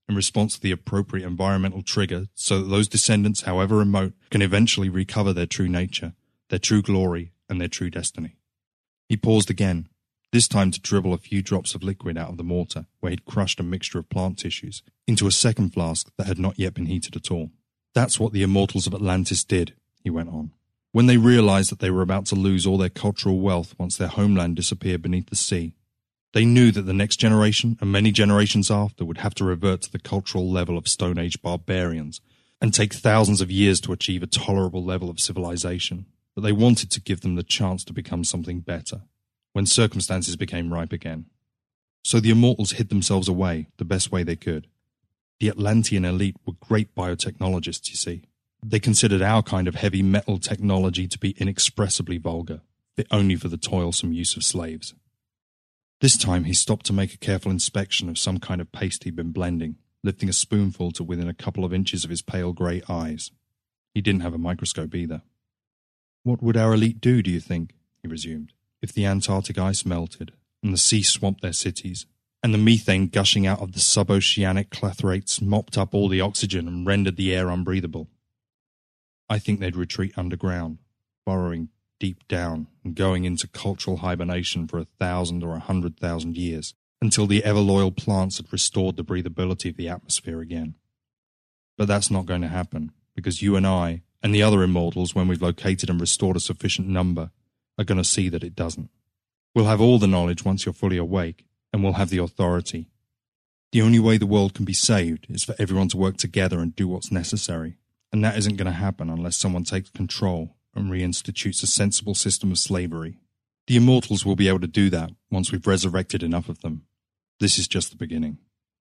in response to the appropriate environmental trigger so that those descendants, however remote, can eventually recover their true nature, their true glory, and their true destiny. He paused again, this time to dribble a few drops of liquid out of the mortar, where he'd crushed a mixture of plant tissues, into a second flask that had not yet been heated at all. That's what the immortals of Atlantis did, he went on. When they realized that they were about to lose all their cultural wealth once their homeland disappeared beneath the sea, they knew that the next generation, and many generations after, would have to revert to the cultural level of Stone Age barbarians, and take thousands of years to achieve a tolerable level of civilization. But they wanted to give them the chance to become something better, when circumstances became ripe again. So the immortals hid themselves away the best way they could. The Atlantean elite were great biotechnologists, you see. They considered our kind of heavy metal technology to be inexpressibly vulgar, fit only for the toilsome use of slaves. This time he stopped to make a careful inspection of some kind of paste he'd been blending, lifting a spoonful to within a couple of inches of his pale grey eyes. He didn't have a microscope either. "What would our elite do, do you think," he resumed, "if the Antarctic ice melted, and the sea swamped their cities, and the methane gushing out of the suboceanic clathrates mopped up all the oxygen and rendered the air unbreathable? I think they'd retreat underground, burrowing deep down and going into cultural hibernation for a thousand or a hundred thousand years, until the ever-loyal plants had restored the breathability of the atmosphere again. But that's not going to happen, because you and I, and the other immortals, when we've located and restored a sufficient number, are going to see that it doesn't. We'll have all the knowledge once you're fully awake, and we'll have the authority. The only way the world can be saved is for everyone to work together and do what's necessary, and that isn't going to happen unless someone takes control and reinstitutes a sensible system of slavery. The immortals will be able to do that once we've resurrected enough of them. This is just the beginning."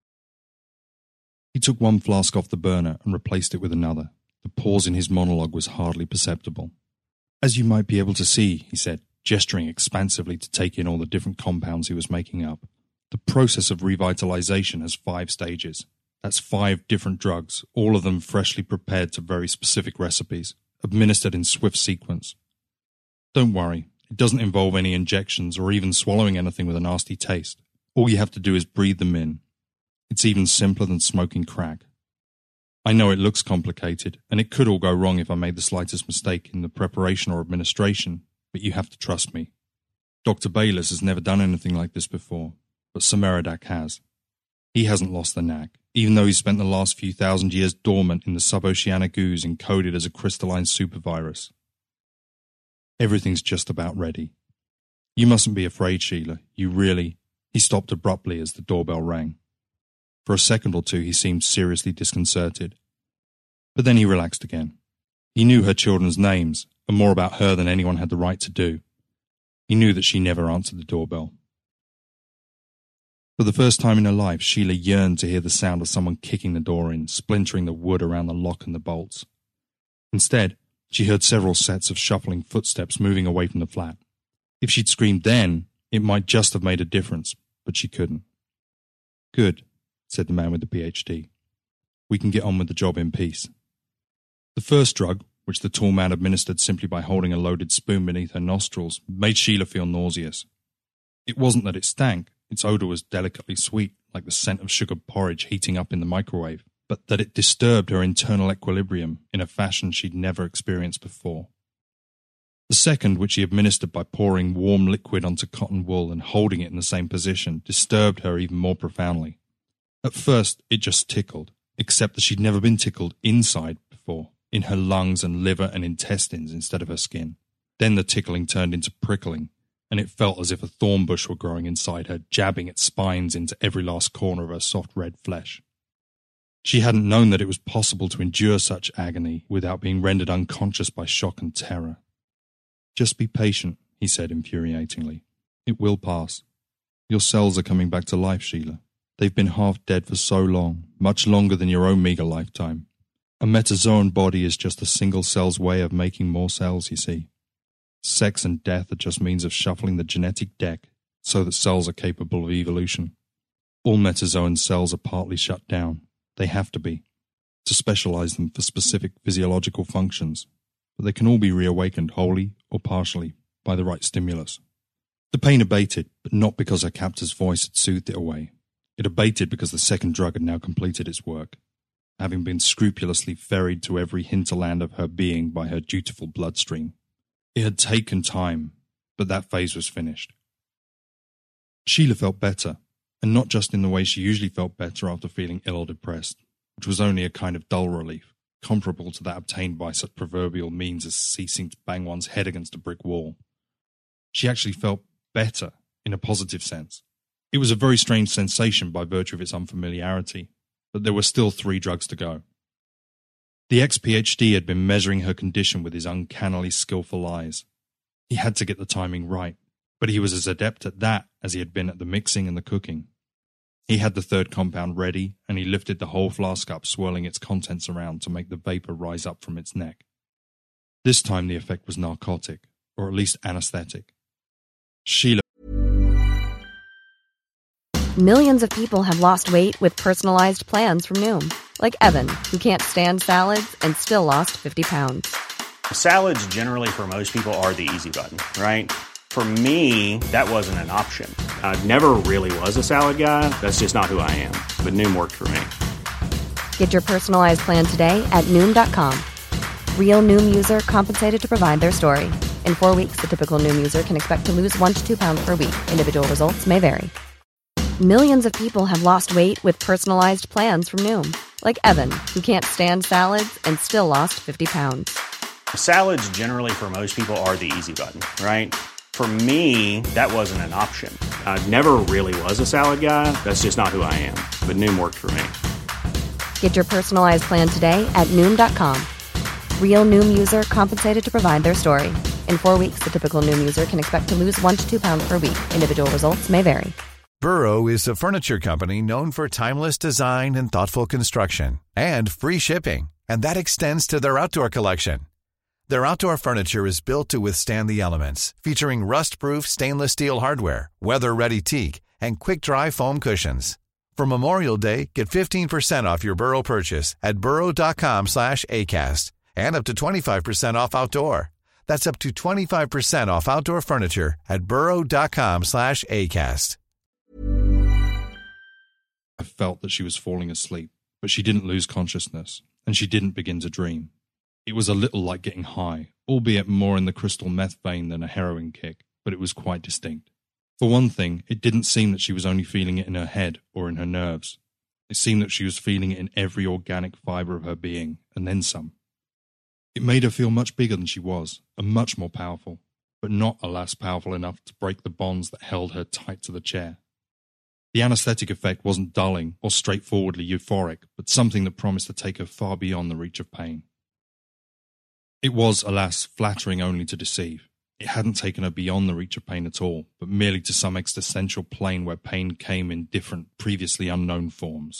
He took one flask off the burner and replaced it with another. The pause in his monologue was hardly perceptible. "As you might be able to see," he said, gesturing expansively to take in all the different compounds he was making up, "the process of revitalization has five stages. That's five different drugs, all of them freshly prepared to very specific recipes, administered in swift sequence. Don't worry, it doesn't involve any injections or even swallowing anything with a nasty taste. All you have to do is breathe them in. It's even simpler than smoking crack. I know it looks complicated, and it could all go wrong if I made the slightest mistake in the preparation or administration, but you have to trust me. Doctor Bayliss has never done anything like this before, but Sir Meriadoc has. He hasn't lost the knack, even though he's spent the last few thousand years dormant in the suboceanic ooze encoded as a crystalline supervirus. Everything's just about ready. You mustn't be afraid, Sheila. You really—" He stopped abruptly as the doorbell rang. For a second or two he seemed seriously disconcerted. But then he relaxed again. He knew her children's names, and more about her than anyone had the right to do. He knew that she never answered the doorbell. For the first time in her life, Sheila yearned to hear the sound of someone kicking the door in, splintering the wood around the lock and the bolts. Instead, she heard several sets of shuffling footsteps moving away from the flat. If she'd screamed then, it might just have made a difference, but she couldn't. "Good," said the man with the P H D. "We can get on with the job in peace." The first drug, which the tall man administered simply by holding a loaded spoon beneath her nostrils, made Sheila feel nauseous. It wasn't that it stank. Its odour was delicately sweet, like the scent of sugared porridge heating up in the microwave, but that it disturbed her internal equilibrium in a fashion she'd never experienced before. The second, which he administered by pouring warm liquid onto cotton wool and holding it in the same position, disturbed her even more profoundly. At first, it just tickled, except that she'd never been tickled inside before, in her lungs and liver and intestines instead of her skin. Then the tickling turned into prickling, and it felt as if a thorn bush were growing inside her, jabbing its spines into every last corner of her soft red flesh. She hadn't known that it was possible to endure such agony without being rendered unconscious by shock and terror. "Just be patient," he said infuriatingly. "It will pass. Your cells are coming back to life, Sheila. They've been half dead for so long, much longer than your own meagre lifetime. A metazoan body is just a single cell's way of making more cells, you see. Sex and death are just means of shuffling the genetic deck so that cells are capable of evolution. All metazoan cells are partly shut down. They have to be, to specialize them for specific physiological functions, but they can all be reawakened wholly or partially by the right stimulus." The pain abated, but not because her captor's voice had soothed it away. It abated because the second drug had now completed its work, having been scrupulously ferried to every hinterland of her being by her dutiful bloodstream. It had taken time, but that phase was finished. Sheila felt better, and not just in the way she usually felt better after feeling ill or depressed, which was only a kind of dull relief, comparable to that obtained by such proverbial means as ceasing to bang one's head against a brick wall. She actually felt better, in a positive sense. It was a very strange sensation by virtue of its unfamiliarity, but there were still three drugs to go. The ex-PhD had been measuring her condition with his uncannily skillful eyes. He had to get the timing right, but he was as adept at that as he had been at the mixing and the cooking. He had the third compound ready, and he lifted the whole flask up, swirling its contents around to make the vapour rise up from its neck. This time the effect was narcotic, or at least anaesthetic. Sheila. Millions of people have lost weight with personalized plans from Noom. Like Evan, who can't stand salads and still lost fifty pounds. Salads generally for most people are the easy button, right? For me, that wasn't an option. I never really was a salad guy. That's just not who I am. But Noom worked for me. Get your personalized plan today at Noom dot com. Real Noom user compensated to provide their story. In four weeks, the typical Noom user can expect to lose one to two pounds per week. Individual results may vary. Millions of people have lost weight with personalized plans from Noom. Like Evan, who can't stand salads and still lost fifty pounds. Salads generally for most people are the easy button, right? For me, that wasn't an option. I never really was a salad guy. That's just not who I am. But Noom worked for me. Get your personalized plan today at Noom dot com. Real Noom user compensated to provide their story. In four weeks, the typical Noom user can expect to lose one to two pounds per week. Individual results may vary. Burrow is a furniture company known for timeless design and thoughtful construction, and free shipping, and that extends to their outdoor collection. Their outdoor furniture is built to withstand the elements, featuring rust-proof stainless steel hardware, weather-ready teak, and quick-dry foam cushions. For Memorial Day, get fifteen percent off your Burrow purchase at burrow dot com slash acast, and up to twenty-five percent off outdoor. That's up to twenty-five percent off outdoor furniture at burrow dot com slash acast. I felt that she was falling asleep, but she didn't lose consciousness, and she didn't begin to dream. It was a little like getting high, albeit more in the crystal meth vein than a heroin kick, but it was quite distinct. For one thing, it didn't seem that she was only feeling it in her head or in her nerves. It seemed that she was feeling it in every organic fibre of her being, and then some. It made her feel much bigger than she was, and much more powerful, but not, alas, powerful enough to break the bonds that held her tight to the chair. The anaesthetic effect wasn't dulling or straightforwardly euphoric, but something that promised to take her far beyond the reach of pain. It was, alas, flattering only to deceive. It hadn't taken her beyond the reach of pain at all, but merely to some existential plane where pain came in different, previously unknown forms.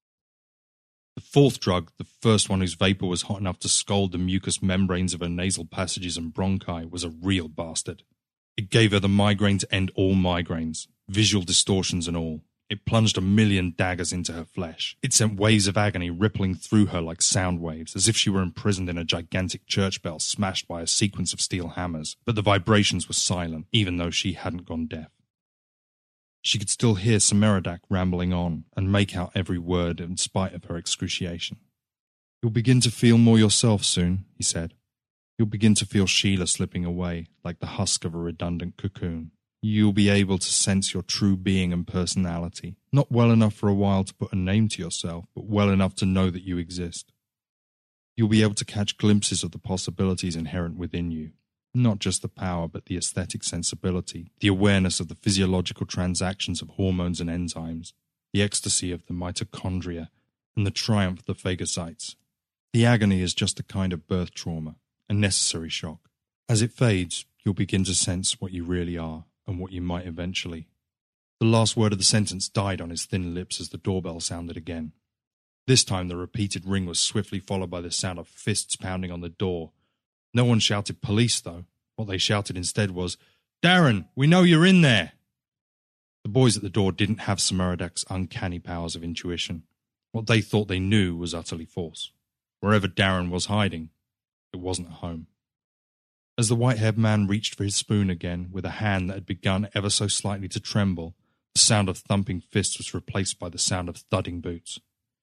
The fourth drug, the first one whose vapour was hot enough to scald the mucous membranes of her nasal passages and bronchi, was a real bastard. It gave her the migraine to end all migraines, visual distortions and all. It plunged a million daggers into her flesh. It sent waves of agony rippling through her like sound waves, as if she were imprisoned in a gigantic church bell smashed by a sequence of steel hammers, but the vibrations were silent, even though she hadn't gone deaf. She could still hear Semerodach rambling on, and make out every word in spite of her excruciation. "You'll begin to feel more yourself soon," he said. "You'll begin to feel Sheila slipping away, like the husk of a redundant cocoon. You'll be able to sense your true being and personality, not well enough for a while to put a name to yourself, but well enough to know that you exist. You'll be able to catch glimpses of the possibilities inherent within you, not just the power, but the aesthetic sensibility, the awareness of the physiological transactions of hormones and enzymes, the ecstasy of the mitochondria, and the triumph of the phagocytes. The agony is just a kind of birth trauma, a necessary shock. As it fades, you'll begin to sense what you really are, and what you might eventually." The last word of the sentence died on his thin lips as the doorbell sounded again. This time the repeated ring was swiftly followed by the sound of fists pounding on the door. No one shouted police, though. What they shouted instead was, "Darren, we know you're in there!" The boys at the door didn't have Semerodach's uncanny powers of intuition. What they thought they knew was utterly false. Wherever Darren was hiding, it wasn't at home. As the white-haired man reached for his spoon again, with a hand that had begun ever so slightly to tremble, The sound of thumping fists was replaced by the sound of thudding boots.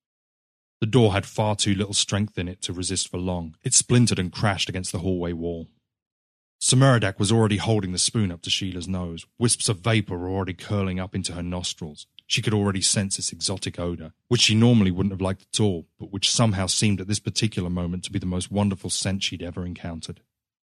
The door had far too little strength in it to resist for long. It splintered and crashed against the hallway wall. Sir Meriadoc was already holding the spoon up to Sheila's nose. Wisps of vapour were already curling up into her nostrils. She could already sense its exotic odour, which she normally wouldn't have liked at all, but which somehow seemed at this particular moment to be the most wonderful scent she'd ever encountered.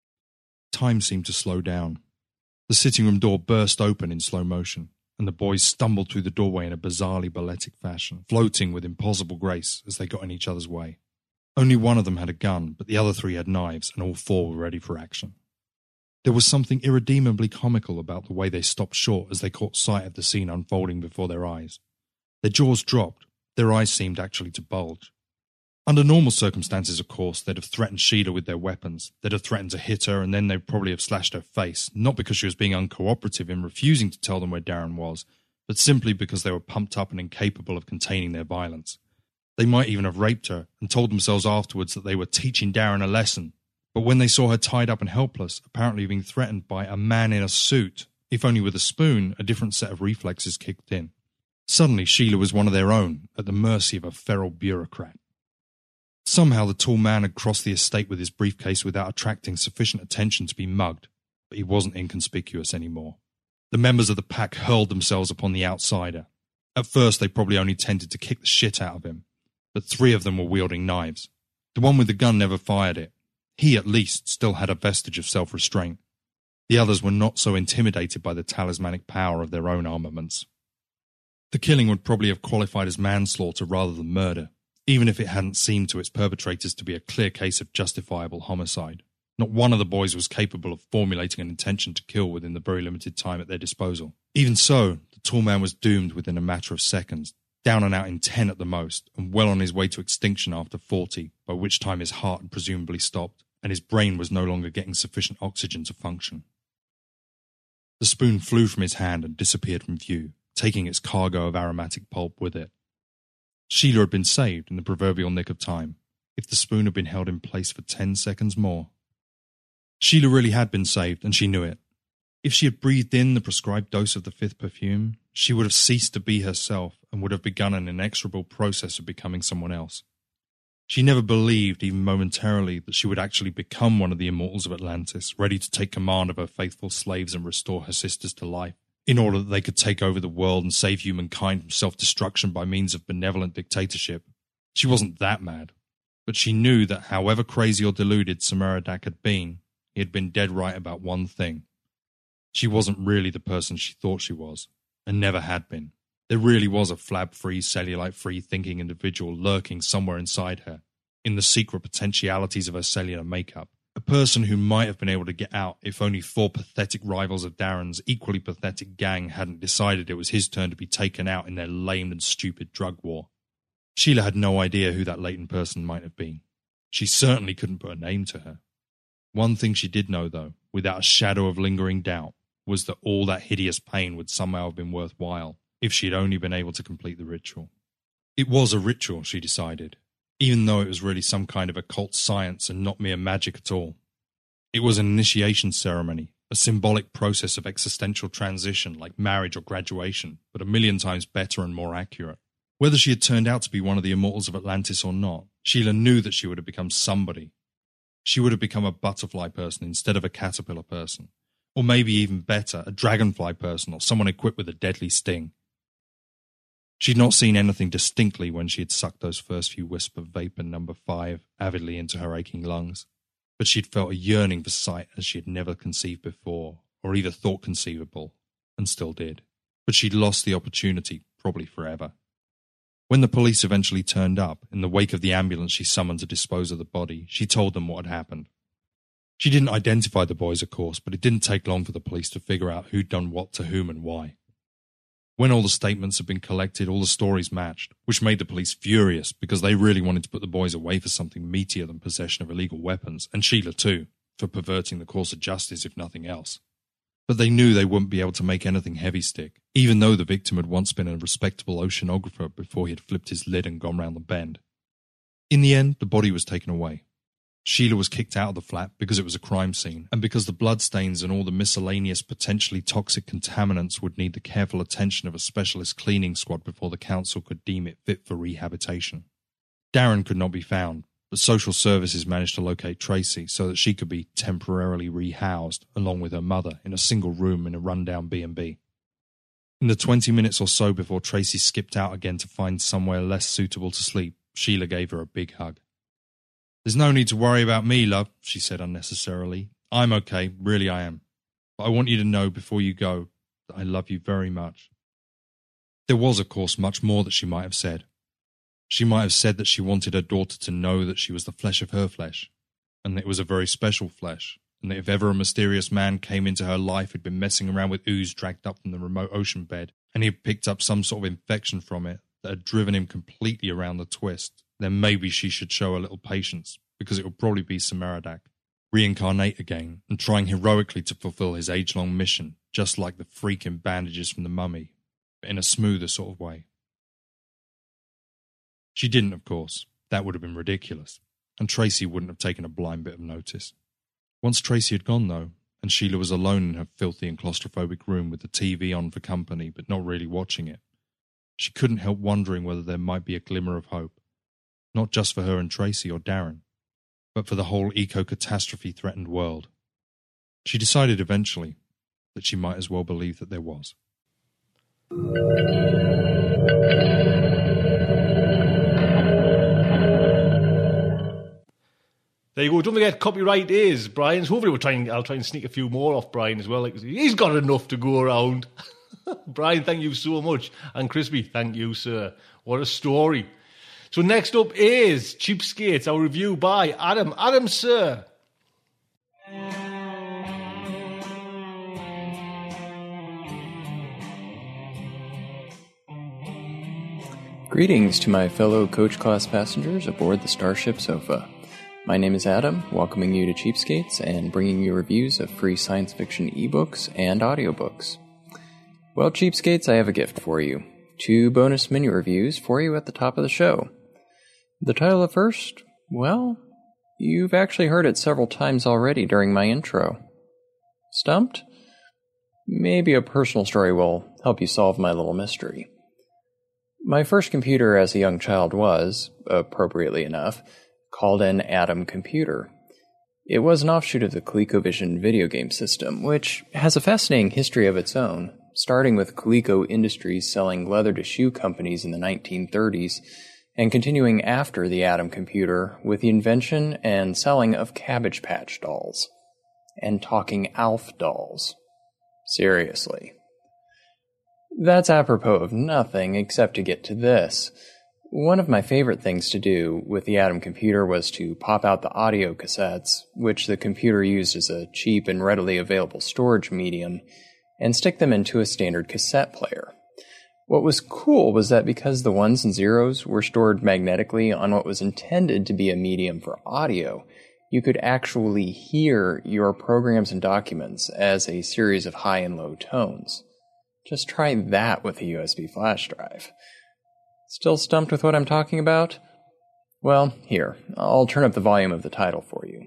Time seemed to slow down. The sitting room door burst open in slow motion, and the boys stumbled through the doorway in a bizarrely balletic fashion, floating with impossible grace as they got in each other's way. Only one of them had a gun, but the other three had knives, and all four were ready for action. There was something irredeemably comical about the way they stopped short as they caught sight of the scene unfolding before their eyes. Their jaws dropped, their eyes seemed actually to bulge. Under normal circumstances, of course, they'd have threatened Sheila with their weapons. They'd have threatened to hit her, and then they'd probably have slashed her face, not because she was being uncooperative in refusing to tell them where Darren was, but simply because they were pumped up and incapable of containing their violence. They might even have raped her, and told themselves afterwards that they were teaching Darren a lesson. But when they saw her tied up and helpless, apparently being threatened by a man in a suit, if only with a spoon, a different set of reflexes kicked in. Suddenly Sheila was one of their own, at the mercy of a feral bureaucrat. Somehow the tall man had crossed the estate with his briefcase without attracting sufficient attention to be mugged, but he wasn't inconspicuous anymore. The members of the pack hurled themselves upon the outsider. At first they probably only tended to kick the shit out of him, but three of them were wielding knives. The one with the gun never fired it. He, at least, still had a vestige of self-restraint. The others were not so intimidated by the talismanic power of their own armaments. The killing would probably have qualified as manslaughter rather than murder, even if it hadn't seemed to its perpetrators to be a clear case of justifiable homicide. Not one of the boys was capable of formulating an intention to kill within the very limited time at their disposal. Even so, the tall man was doomed within a matter of seconds, down and out in ten at the most, and well on his way to extinction after forty, by which time his heart had presumably stopped, and his brain was no longer getting sufficient oxygen to function. The spoon flew from his hand and disappeared from view, taking its cargo of aromatic pulp with it. Sheila had been saved in the proverbial nick of time, if the spoon had been held in place for ten seconds more. Sheila really had been saved, and she knew it. If she had breathed in the prescribed dose of the fifth perfume, she would have ceased to be herself and would have begun an inexorable process of becoming someone else. She never believed, even momentarily, that she would actually become one of the immortals of Atlantis, ready to take command of her faithful slaves and restore her sisters to life, in order that they could take over the world and save humankind from self-destruction by means of benevolent dictatorship. She wasn't that mad, but she knew that however crazy or deluded Sir Meriadoc had been, he had been dead right about one thing. She wasn't really the person she thought she was, and never had been. There really was a flab-free, cellulite-free thinking individual lurking somewhere inside her, in the secret potentialities of her cellular makeup. A person who might have been able to get out if only four pathetic rivals of Darren's equally pathetic gang hadn't decided it was his turn to be taken out in their lame and stupid drug war. Sheila had no idea who that latent person might have been. She certainly couldn't put a name to her. One thing she did know, though, without a shadow of lingering doubt, was that all that hideous pain would somehow have been worthwhile if she had only been able to complete the ritual. It was a ritual, she decided, even though it was really some kind of occult science and not mere magic at all. It was an initiation ceremony, a symbolic process of existential transition like marriage or graduation, but a million times better and more accurate. Whether she had turned out to be one of the immortals of Atlantis or not, Sheila knew that she would have become somebody. She would have become a butterfly person instead of a caterpillar person, or maybe even better, a dragonfly person or someone equipped with a deadly sting. She'd not seen anything distinctly when she had sucked those first few wisps of vapour number five avidly into her aching lungs, but she'd felt a yearning for sight as she had never conceived before, or either thought conceivable, and still did. But she'd lost the opportunity, probably forever. When the police eventually turned up, in the wake of the ambulance she summoned to dispose of the body, she told them what had happened. She didn't identify the boys, of course, but it didn't take long for the police to figure out who'd done what to whom and why. When all the statements had been collected, all the stories matched, which made the police furious because they really wanted to put the boys away for something meatier than possession of illegal weapons, and Sheila too, for perverting the course of justice if nothing else. But they knew they wouldn't be able to make anything heavy stick, even though the victim had once been a respectable oceanographer before he had flipped his lid and gone round the bend. In the end, the body was taken away. Sheila was kicked out of the flat because it was a crime scene, and because the bloodstains and all the miscellaneous potentially toxic contaminants would need the careful attention of a specialist cleaning squad before the council could deem it fit for rehabilitation. Darren could not be found, but social services managed to locate Tracy so that she could be temporarily rehoused along with her mother in a single room in a rundown B and B. In the twenty minutes or so before Tracy skipped out again to find somewhere less suitable to sleep, Sheila gave her a big hug. "There's no need to worry about me, love," she said unnecessarily. "I'm okay, really I am. But I want you to know before you go that I love you very much." There was, of course, much more that she might have said. She might have said that she wanted her daughter to know that she was the flesh of her flesh, and that it was a very special flesh, and that if ever a mysterious man came into her life who'd been messing around with ooze dragged up from the remote ocean bed, and he had picked up some sort of infection from it that had driven him completely around the twist, then maybe she should show a little patience, because it would probably be Samaradak, reincarnate again, and trying heroically to fulfill his age-long mission, just like the freak in bandages from the mummy, but in a smoother sort of way. She didn't, of course. That would have been ridiculous, and Tracy wouldn't have taken a blind bit of notice. Once Tracy had gone, though, and Sheila was alone in her filthy and claustrophobic room with the T V on for company but not really watching it, she couldn't help wondering whether there might be a glimmer of hope, not just for her and Tracy or Darren, but for the whole eco-catastrophe-threatened world. She decided eventually that she might as well believe that there was. There you go. Don't forget, copyright is Brian's. Hopefully we'll try and, I'll try and sneak a few more off Brian as well. Like, he's got enough to go around. Brian, thank you so much. And Crispy, thank you, sir. What a story. So next up is Cheapskates, our review by Adam. Adam, sir. Greetings to my fellow coach class passengers aboard the Starship Sofa. My name is Adam, welcoming you to Cheapskates and bringing you reviews of free science fiction ebooks and audiobooks. Well, Cheapskates, I have a gift for you. Two bonus mini reviews for you at the top of the show. The title of first, well, you've actually heard it several times already during my intro. Stumped? Maybe a personal story will help you solve my little mystery. My first computer as a young child was, appropriately enough, called an Atom computer. It was an offshoot of the ColecoVision video game system, which has a fascinating history of its own, starting with Coleco Industries selling leather-to-shoe companies in the nineteen thirties, and continuing after the Atom computer with the invention and selling of Cabbage Patch dolls. And talking Alf dolls. Seriously. That's apropos of nothing except to get to this. One of my favorite things to do with the Atom computer was to pop out the audio cassettes, which the computer used as a cheap and readily available storage medium, and stick them into a standard cassette player. What was cool was that because the ones and zeros were stored magnetically on what was intended to be a medium for audio, you could actually hear your programs and documents as a series of high and low tones. Just try that with a U S B flash drive. Still stumped with what I'm talking about? Well, here, I'll turn up the volume of the title for you.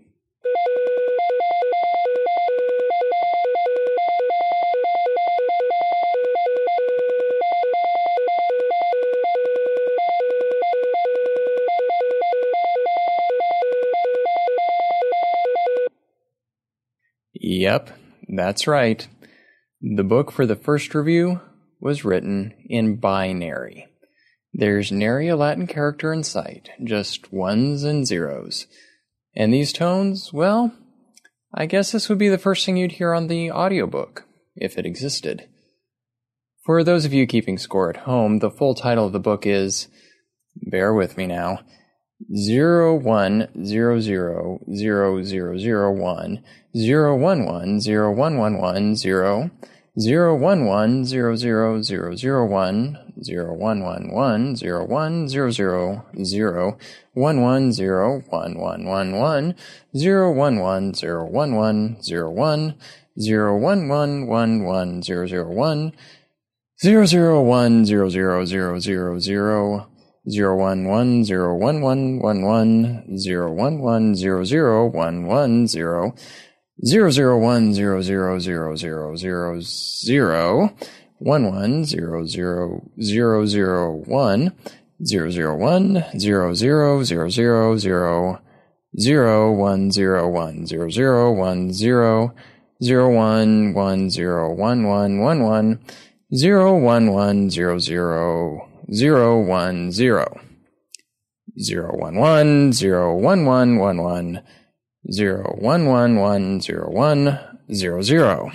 Yep, that's right. The book for the first review was written in binary. There's nary a Latin character in sight, just ones and zeros. And these tones, well, I guess this would be the first thing you'd hear on the audiobook, if it existed. For those of you keeping score at home, the full title of the book is, bear with me now, zero one zero zero zero zero zero one zero one one zero one one one zero zero one one zero zero zero zero one zero one one one zero one zero zero zero one one zero one one one one zero one one zero one one zero one zero one one one one zero zero one zero zero one zero zero zero zero zero zero one one zero one one one one zero one one zero zero one one zero zero zero one zero zero zero zero zero zero one one zero zero zero zero one zero zero one zero zero zero zero zero zero one zero one zero zero one zero zero one one zero one one one one zero one one zero zero zero one zero zero one one zero one one one one zero one one one zero one zero zero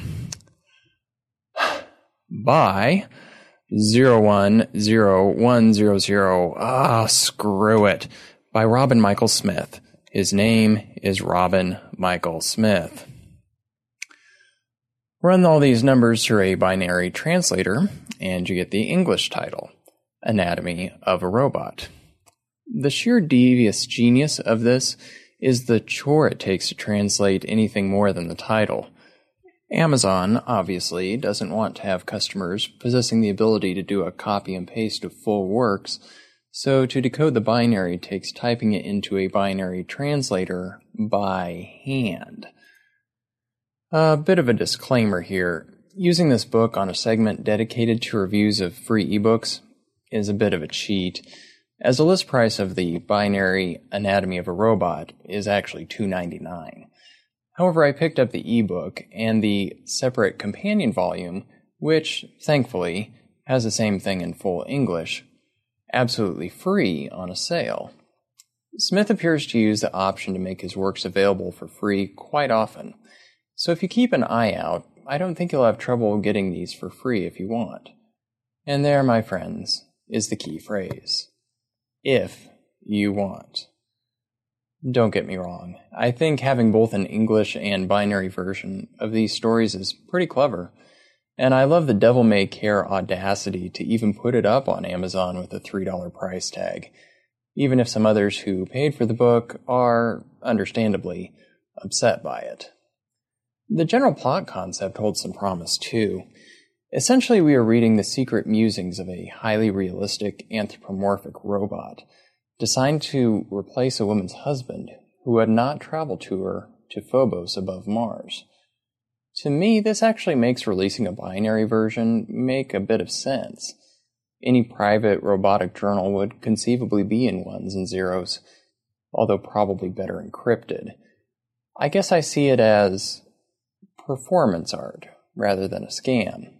by zero one zero one zero zero ah screw it by Robin Michael Smith. His name is Robin Michael Smith. Run all these numbers through a binary translator, and you get the English title, Anatomy of a Robot. The sheer devious genius of this is the chore it takes to translate anything more than the title. Amazon, obviously, doesn't want to have customers possessing the ability to do a copy and paste of full works, so to decode the binary takes typing it into a binary translator by hand. A bit of a disclaimer here. Using this book on a segment dedicated to reviews of free ebooks is a bit of a cheat, as the list price of the binary Anatomy of a Robot is actually two dollars and ninety-nine cents. However, I picked up the ebook and the separate companion volume, which, thankfully, has the same thing in full English, absolutely free on a sale. Smith appears to use the option to make his works available for free quite often, so if you keep an eye out, I don't think you'll have trouble getting these for free if you want. And there, my friends, is the key phrase. If you want. Don't get me wrong. I think having both an English and binary version of these stories is pretty clever, and I love the devil-may-care audacity to even put it up on Amazon with a three dollars price tag, even if some others who paid for the book are, understandably, upset by it. The general plot concept holds some promise, too. Essentially, we are reading the secret musings of a highly realistic anthropomorphic robot, designed to replace a woman's husband who had not traveled to her to Phobos above Mars. To me, this actually makes releasing a binary version make a bit of sense. Any private robotic journal would conceivably be in ones and zeros, although probably better encrypted. I guess I see it as performance art rather than a scam.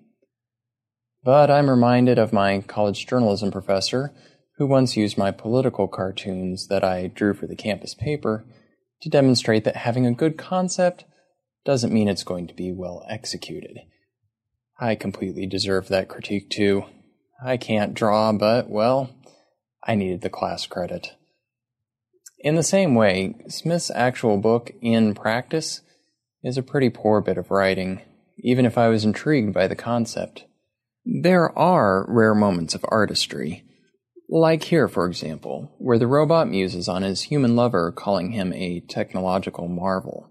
But I'm reminded of my college journalism professor who once used my political cartoons that I drew for the campus paper to demonstrate that having a good concept doesn't mean it's going to be well executed. I completely deserve that critique too. I can't draw, but, well, I needed the class credit. In the same way, Smith's actual book, In Practice, is a pretty poor bit of writing, even if I was intrigued by the concept. There are rare moments of artistry, like here, for example, where the robot muses on his human lover calling him a technological marvel.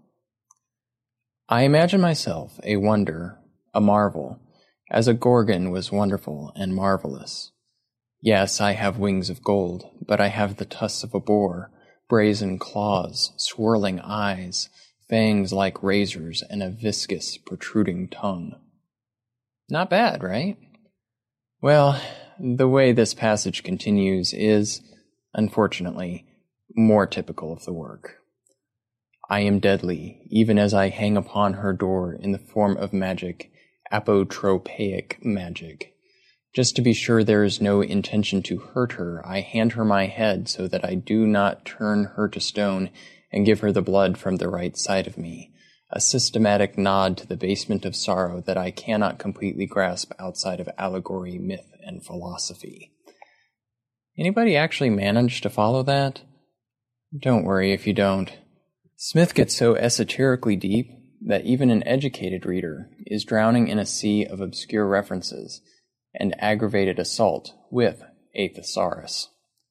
I imagine myself a wonder, a marvel, as a Gorgon was wonderful and marvelous. Yes, I have wings of gold, but I have the tusks of a boar, brazen claws, swirling eyes, fangs like razors, and a viscous, protruding tongue. Not bad, right? Well, the way this passage continues is, unfortunately, more typical of the work. I am deadly, even as I hang upon her door in the form of magic, apotropaic magic. Just to be sure there is no intention to hurt her, I hand her my head so that I do not turn her to stone and give her the blood from the right side of me, a systematic nod to the basement of sorrow that I cannot completely grasp outside of allegory, myth, and philosophy. Anybody actually manage to follow that? Don't worry if you don't. Smith gets so esoterically deep that even an educated reader is drowning in a sea of obscure references and aggravated assault with a thesaurus.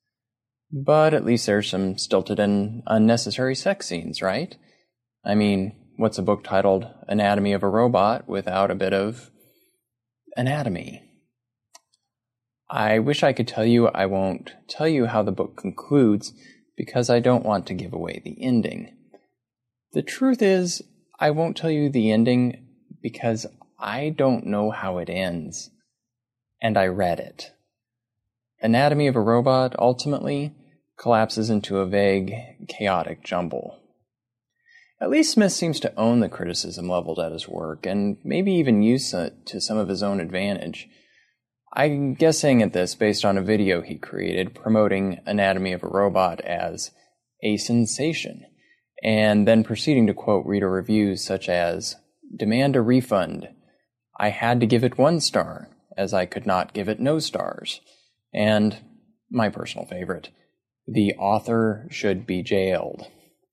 But at least there's some stilted and unnecessary sex scenes, right? I mean, what's a book titled Anatomy of a Robot without a bit of anatomy? I wish I could tell you I won't tell you how the book concludes because I don't want to give away the ending. The truth is, I won't tell you the ending because I don't know how it ends. And I read it. Anatomy of a Robot ultimately collapses into a vague, chaotic jumble. At least Smith seems to own the criticism leveled at his work, and maybe even use it to some of his own advantage. I'm guessing at this based on a video he created promoting Anatomy of a Robot as a sensation, and then proceeding to quote reader reviews such as, "Demand a refund. I had to give it one star, as I could not give it no stars." And, my personal favorite, "The author should be jailed."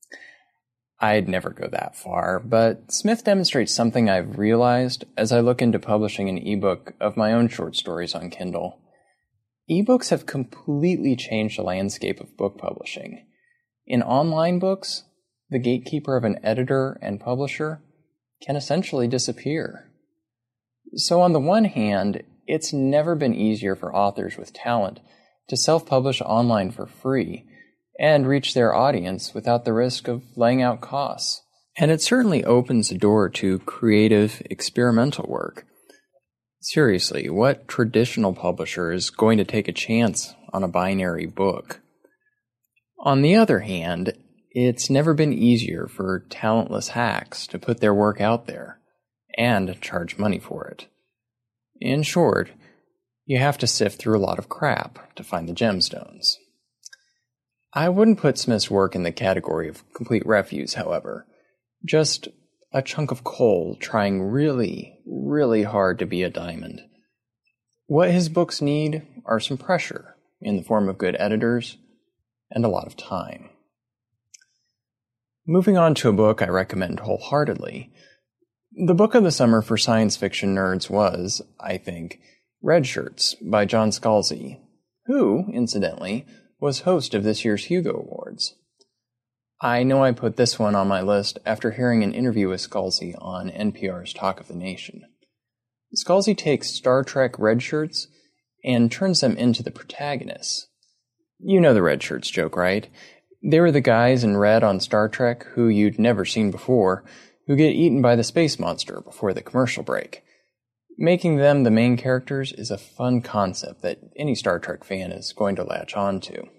I'd never go that far, but Smith demonstrates something I've realized as I look into publishing an ebook of my own short stories on Kindle. Ebooks have completely changed the landscape of book publishing. In online books, the gatekeeper of an editor and publisher can essentially disappear. So on the one hand, it's never been easier for authors with talent to self-publish online for free and reach their audience without the risk of laying out costs. And it certainly opens the door to creative, experimental work. Seriously, what traditional publisher is going to take a chance on a binary book? On the other hand, it's never been easier for talentless hacks to put their work out there and charge money for it. In short, you have to sift through a lot of crap to find the gemstones. I wouldn't put Smith's work in the category of complete refuse, however. Just a chunk of coal trying really, really hard to be a diamond. What his books need are some pressure in the form of good editors and a lot of time. Moving on to a book I recommend wholeheartedly. The book of the summer for science fiction nerds was, I think, Red Shirts by John Scalzi, who, incidentally, was host of this year's Hugo Awards. I know I put this one on my list after hearing an interview with Scalzi on N P R's Talk of the Nation. Scalzi takes Star Trek red shirts and turns them into the protagonists. You know the red shirts joke, right? They were the guys in red on Star Trek who you'd never seen before, who get eaten by the space monster before the commercial break. Making them the main characters is a fun concept that any Star Trek fan is going to latch on to.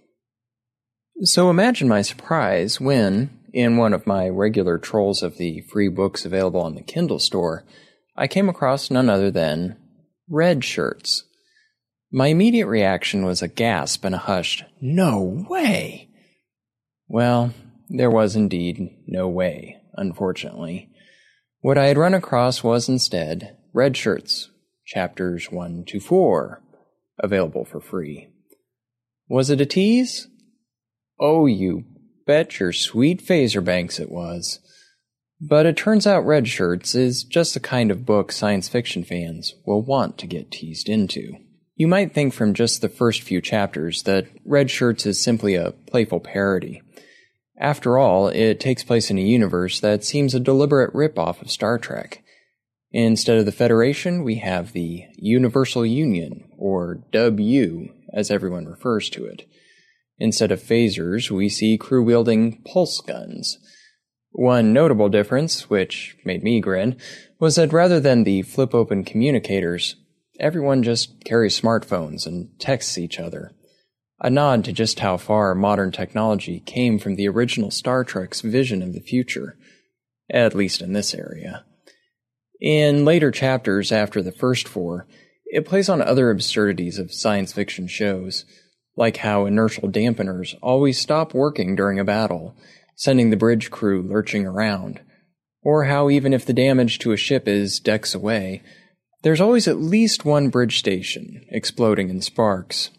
So imagine my surprise when, in one of my regular trolls of the free books available on the Kindle store, I came across none other than Red Shirts. My immediate reaction was a gasp and a hushed, "No way!" Well, there was indeed no way, unfortunately. What I had run across was instead Red Shirts, chapters one to four, available for free. Was it a tease? Oh, you bet your sweet phaser banks it was. But it turns out Red Shirts is just the kind of book science fiction fans will want to get teased into. You might think from just the first few chapters that Red Shirts is simply a playful parody. After all, it takes place in a universe that seems a deliberate rip-off of Star Trek. Instead of the Federation, we have the Universal Union, or W, as everyone refers to it. Instead of phasers, we see crew-wielding pulse guns. One notable difference, which made me grin, was that rather than the flip-open communicators, everyone just carries smartphones and texts each other. A nod to just how far modern technology came from the original Star Trek's vision of the future, at least in this area. In later chapters after the first four, it plays on other absurdities of science fiction shows, like how inertial dampeners always stop working during a battle, sending the bridge crew lurching around, or how even if the damage to a ship is decks away, there's always at least one bridge station exploding in sparks.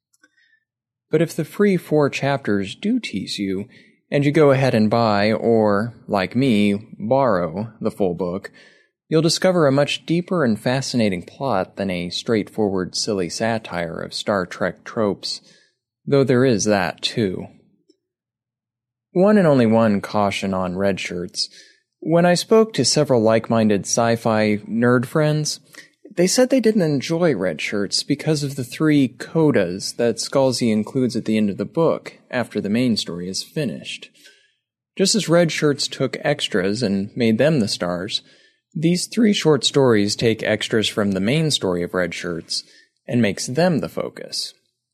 But if the free four chapters do tease you, and you go ahead and buy, or, like me, borrow the full book, you'll discover a much deeper and fascinating plot than a straightforward silly satire of Star Trek tropes, though there is that too. One and only one caution on Red Shirts. When I spoke to several like-minded sci-fi nerd friends, they said they didn't enjoy Red Shirts because of the three codas that Scalzi includes at the end of the book after the main story is finished. Just as Red Shirts took extras and made them the stars, these three short stories take extras from the main story of Red Shirts and makes them the focus.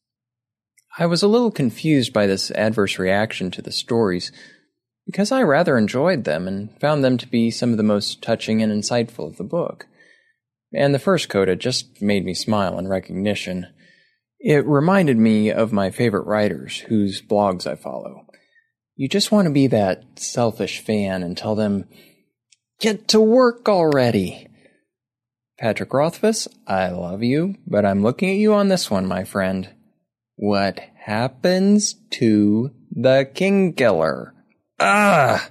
I was a little confused by this adverse reaction to the stories because I rather enjoyed them and found them to be some of the most touching and insightful of the book. And the first coda just made me smile in recognition. It reminded me of my favorite writers whose blogs I follow. You just want to be that selfish fan and tell them, "Get to work already!" Patrick Rothfuss, I love you, but I'm looking at you on this one, my friend. What happens to the Kingkiller? Ah!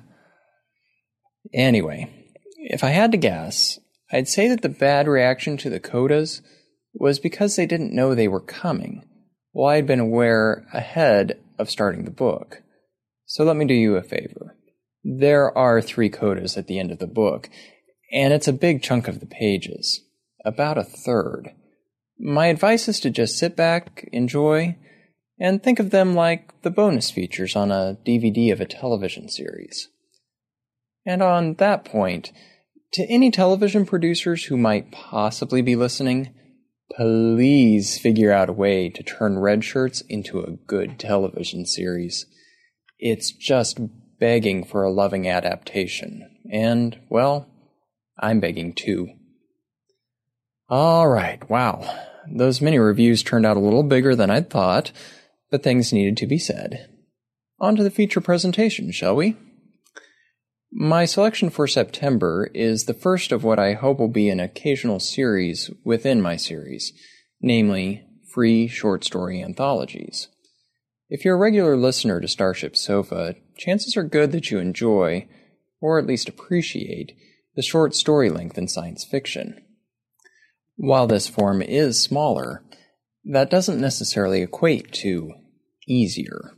Anyway, if I had to guess, I'd say that the bad reaction to the codas was because they didn't know they were coming, while I'd been aware ahead of starting the book. So let me do you a favor. There are three codas at the end of the book, and it's a big chunk of the pages, about a third. My advice is to just sit back, enjoy, and think of them like the bonus features on a D V D of a television series. And on that point, to any television producers who might possibly be listening, please figure out a way to turn Red Shirts into a good television series. It's just begging for a loving adaptation. And, well, I'm begging too. Alright, wow. Those mini reviews turned out a little bigger than I'd thought, but things needed to be said. On to the feature presentation, shall we? My selection for September is the first of what I hope will be an occasional series within my series, namely, free short story anthologies. If you're a regular listener to Starship Sofa, chances are good that you enjoy, or at least appreciate, the short story length in science fiction. While this form is smaller, that doesn't necessarily equate to easier.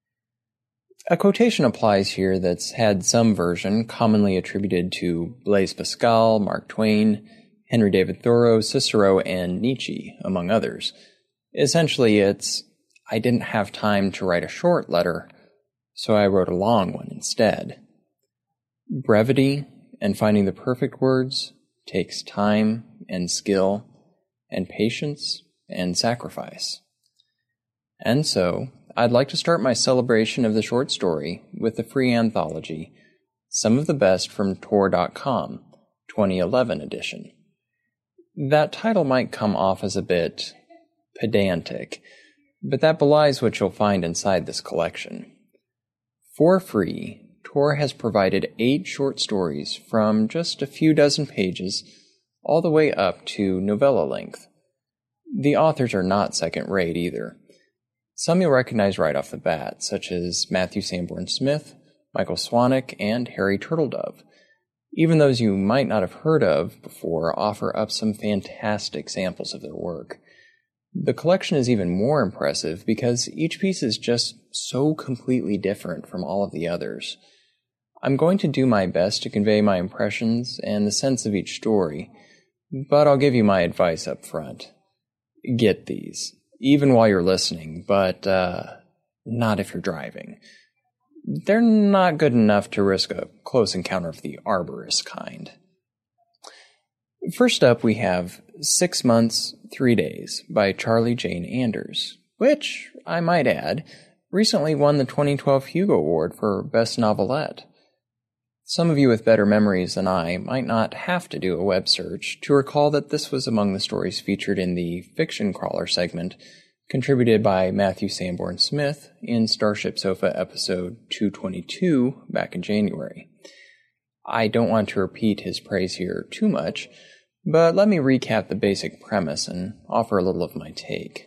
A quotation applies here that's had some version commonly attributed to Blaise Pascal, Mark Twain, Henry David Thoreau, Cicero, and Nietzsche, among others. Essentially, it's, I didn't have time to write a short letter, so I wrote a long one instead. Brevity and finding the perfect words takes time and skill and patience and sacrifice. And so, I'd like to start my celebration of the short story with the free anthology, Some of the Best from Tor dot com, twenty eleven edition. That title might come off as a bit pedantic, but that belies what you'll find inside this collection. For free, Tor has provided eight short stories from just a few dozen pages all the way up to novella length. The authors are not second-rate either. Some you'll recognize right off the bat, such as Matthew Sanborn Smith, Michael Swanwick, and Harry Turtledove. Even those you might not have heard of before offer up some fantastic samples of their work. The collection is even more impressive because each piece is just so completely different from all of the others. I'm going to do my best to convey my impressions and the sense of each story, but I'll give you my advice up front. Get these, even while you're listening, but uh, not if you're driving. They're not good enough to risk a close encounter of the arborist kind. First up, we have Six Months, Three Days by Charlie Jane Anders, which, I might add, recently won the twenty twelve Hugo Award for Best Novelette. Some of you with better memories than I might not have to do a web search to recall that this was among the stories featured in the Fiction Crawler segment contributed by Matthew Sanborn Smith in Starship Sofa episode two twenty-two back in January. I don't want to repeat his praise here too much, but let me recap the basic premise and offer a little of my take.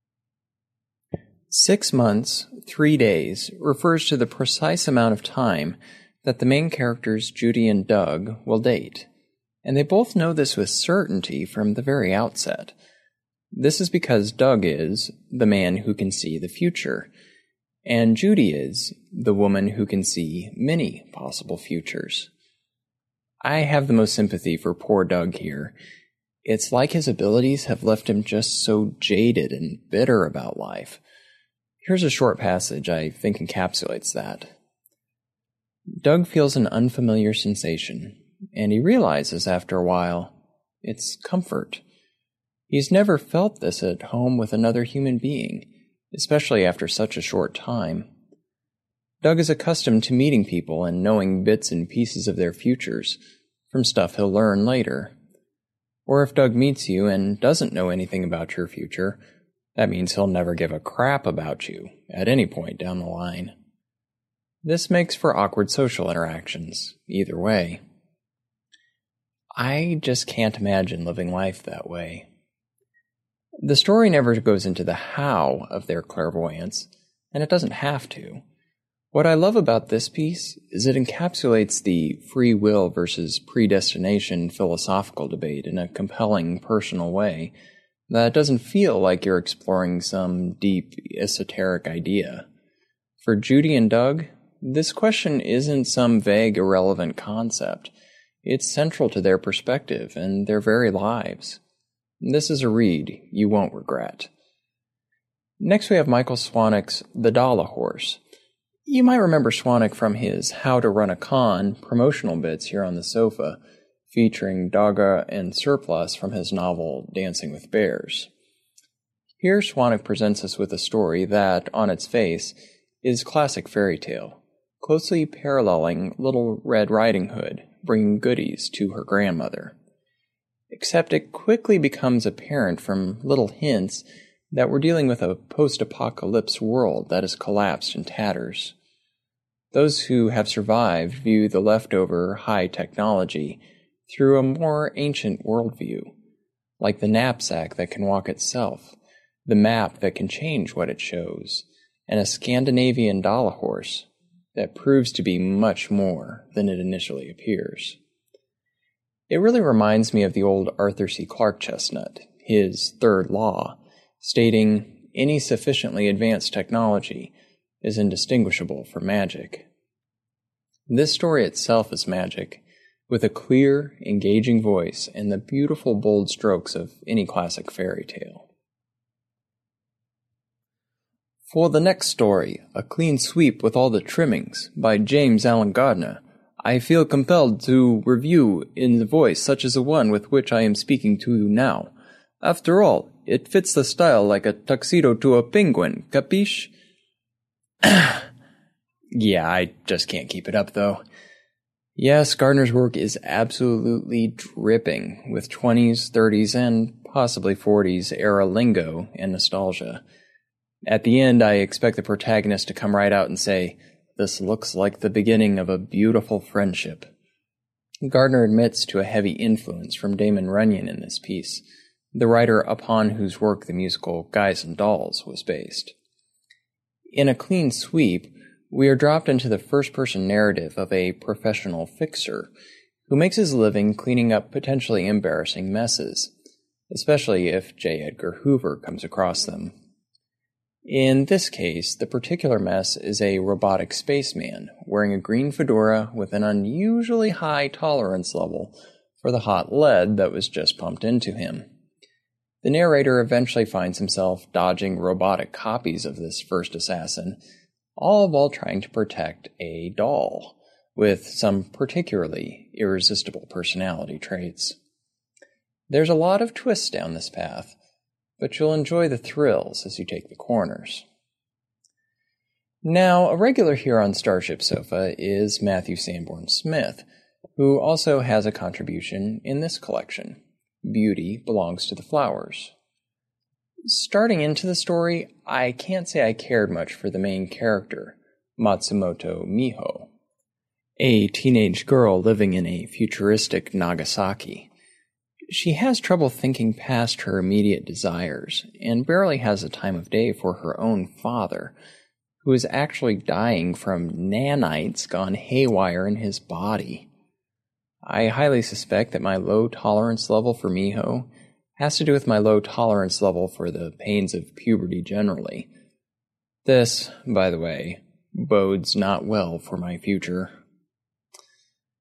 Six months, three days refers to the precise amount of time that the main characters Judy and Doug will date, and they both know this with certainty from the very outset. This is because Doug is the man who can see the future, and Judy is the woman who can see many possible futures. I have the most sympathy for poor Doug here. It's like his abilities have left him just so jaded and bitter about life. Here's a short passage I think encapsulates that. Doug feels an unfamiliar sensation, and he realizes after a while it's comfort. He's never felt this at home with another human being, especially after such a short time. Doug is accustomed to meeting people and knowing bits and pieces of their futures from stuff he'll learn later. Or if Doug meets you and doesn't know anything about your future, that means he'll never give a crap about you at any point down the line. This makes for awkward social interactions, either way. I just can't imagine living life that way. The story never goes into the how of their clairvoyance, and it doesn't have to. What I love about this piece is it encapsulates the free will versus predestination philosophical debate in a compelling, personal way that doesn't feel like you're exploring some deep, esoteric idea. For Judy and Doug, this question isn't some vague, irrelevant concept. It's central to their perspective and their very lives. This is a read you won't regret. Next we have Michael Swanwick's The Dala Horse. You might remember Swanwick from his How to Run a Con promotional bits here on the sofa, featuring Daga and Surplus from his novel Dancing with Bears. Here Swanwick presents us with a story that, on its face, is classic fairy tale, closely paralleling Little Red Riding Hood bringing goodies to her grandmother. Except it quickly becomes apparent from little hints that we're dealing with a post-apocalypse world that has collapsed in tatters. Those who have survived view the leftover high technology through a more ancient worldview, like the knapsack that can walk itself, the map that can change what it shows, and a Scandinavian Dala horse that proves to be much more than it initially appears. It really reminds me of the old Arthur C. Clarke chestnut, his third law, stating any sufficiently advanced technology is indistinguishable from magic. This story itself is magic, with a clear, engaging voice and the beautiful, bold strokes of any classic fairy tale. For the next story, A Clean Sweep with All the Trimmings, by James Allen Gardner, I feel compelled to review in a voice such as the one with which I am speaking to you now. After all, it fits the style like a tuxedo to a penguin, capiche? Yeah, I just can't keep it up, though. Yes, Gardner's work is absolutely dripping with twenties, thirties, and possibly forties era lingo and nostalgia. At the end, I expect the protagonist to come right out and say, "This looks like the beginning of a beautiful friendship." Gardner admits to a heavy influence from Damon Runyon in this piece, the writer upon whose work the musical Guys and Dolls was based. In A Clean Sweep, we are dropped into the first-person narrative of a professional fixer who makes his living cleaning up potentially embarrassing messes, especially if J. Edgar Hoover comes across them. In this case, the particular mess is a robotic spaceman wearing a green fedora with an unusually high tolerance level for the hot lead that was just pumped into him. The narrator eventually finds himself dodging robotic copies of this first assassin, all while trying to protect a doll with some particularly irresistible personality traits. There's a lot of twists down this path, but you'll enjoy the thrills as you take the corners. Now, a regular here on Starship Sofa is Matthew Sanborn Smith, who also has a contribution in this collection, Beauty Belongs to the Flowers. Starting into the story, I can't say I cared much for the main character, Matsumoto Miho, a teenage girl living in a futuristic Nagasaki. She has trouble thinking past her immediate desires, and barely has a time of day for her own father, who is actually dying from nanites gone haywire in his body. I highly suspect that my low tolerance level for Miho has to do with my low tolerance level for the pains of puberty generally. This, by the way, bodes not well for my future.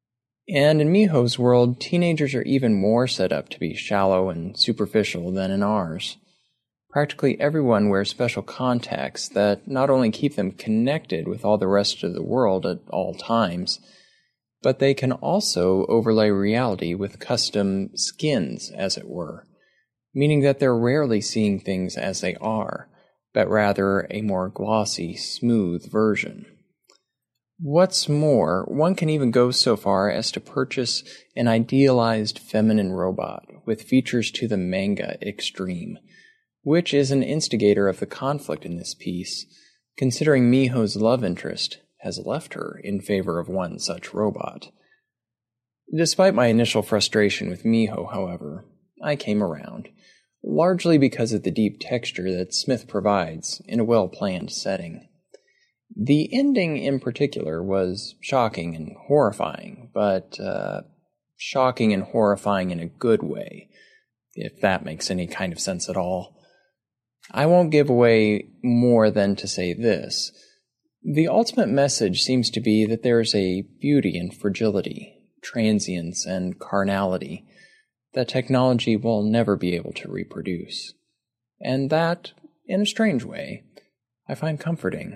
And in Miho's world, teenagers are even more set up to be shallow and superficial than in ours. Practically everyone wears special contacts that not only keep them connected with all the rest of the world at all times, but they can also overlay reality with custom skins, as it were, meaning that they're rarely seeing things as they are, but rather a more glossy, smooth version. What's more, one can even go so far as to purchase an idealized feminine robot with features to the manga extreme, which is an instigator of the conflict in this piece, considering Miho's love interest has left her in favor of one such robot. Despite my initial frustration with Miho, however, I came around, largely because of the deep texture that Smith provides in a well-planned setting. The ending in particular was shocking and horrifying, but uh, shocking and horrifying in a good way, if that makes any kind of sense at all. I won't give away more than to say this. The ultimate message seems to be that there is a beauty in fragility, transience, and carnality that technology will never be able to reproduce. And that, in a strange way, I find comforting.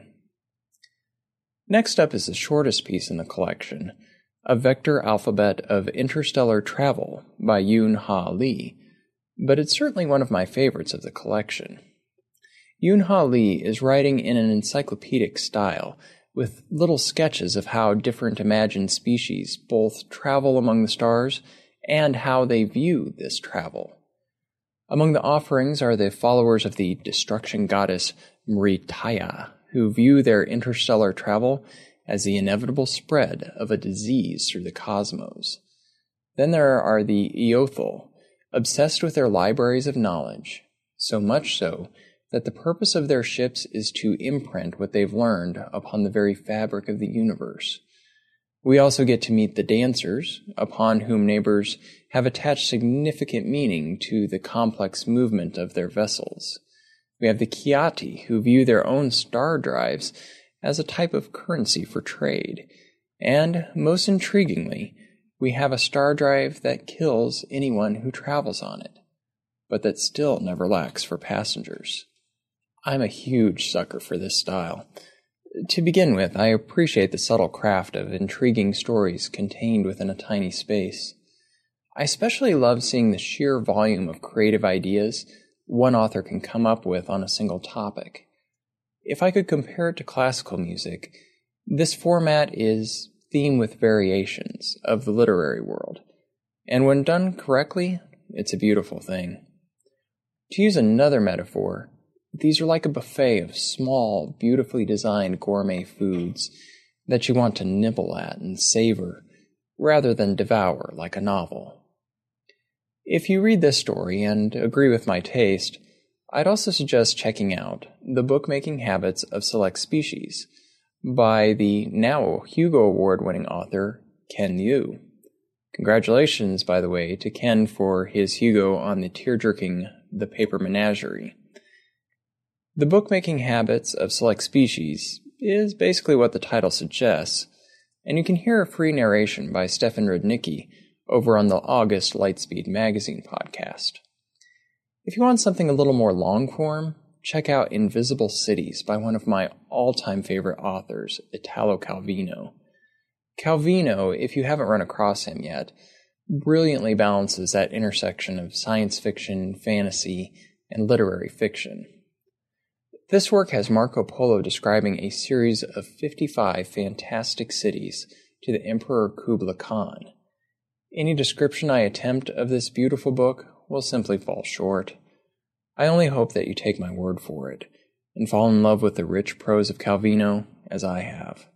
Next up is the shortest piece in the collection, A Vector Alphabet of Interstellar Travel by Yoon-Ha Lee, but it's certainly one of my favorites of the collection. Yoon-Ha Lee is writing in an encyclopedic style, with little sketches of how different imagined species both travel among the stars and how they view this travel. Among the offerings are the followers of the destruction goddess Mritaya, who view their interstellar travel as the inevitable spread of a disease through the cosmos. Then there are the Eothel, obsessed with their libraries of knowledge, so much so that the purpose of their ships is to imprint what they've learned upon the very fabric of the universe. We also get to meet the dancers, upon whom neighbors have attached significant meaning to the complex movement of their vessels. We have the Kiati, who view their own star drives as a type of currency for trade. And, most intriguingly, we have a star drive that kills anyone who travels on it, but that still never lacks for passengers. I'm a huge sucker for this style. To begin with, I appreciate the subtle craft of intriguing stories contained within a tiny space. I especially love seeing the sheer volume of creative ideas one author can come up with on a single topic. If I could compare it to classical music, this format is theme with variations of the literary world, and when done correctly, it's a beautiful thing. To use another metaphor, these are like a buffet of small, beautifully designed gourmet foods that you want to nibble at and savor, rather than devour like a novel. If you read this story and agree with my taste, I'd also suggest checking out The Bookmaking Habits of Select Species by the now Hugo Award-winning author Ken Liu. Congratulations, by the way, to Ken for his Hugo on the tear-jerking The Paper Menagerie. The Bookmaking Habits of Select Species is basically what the title suggests, and you can hear a free narration by Stefan Rudnicki over on the August Lightspeed Magazine podcast. If you want something a little more long-form, check out Invisible Cities by one of my all-time favorite authors, Italo Calvino. Calvino, if you haven't run across him yet, brilliantly balances that intersection of science fiction, fantasy, and literary fiction. This work has Marco Polo describing a series of fifty-five fantastic cities to the Emperor Kublai Khan. Any description I attempt of this beautiful book will simply fall short. I only hope that you take my word for it, and fall in love with the rich prose of Calvino as I have.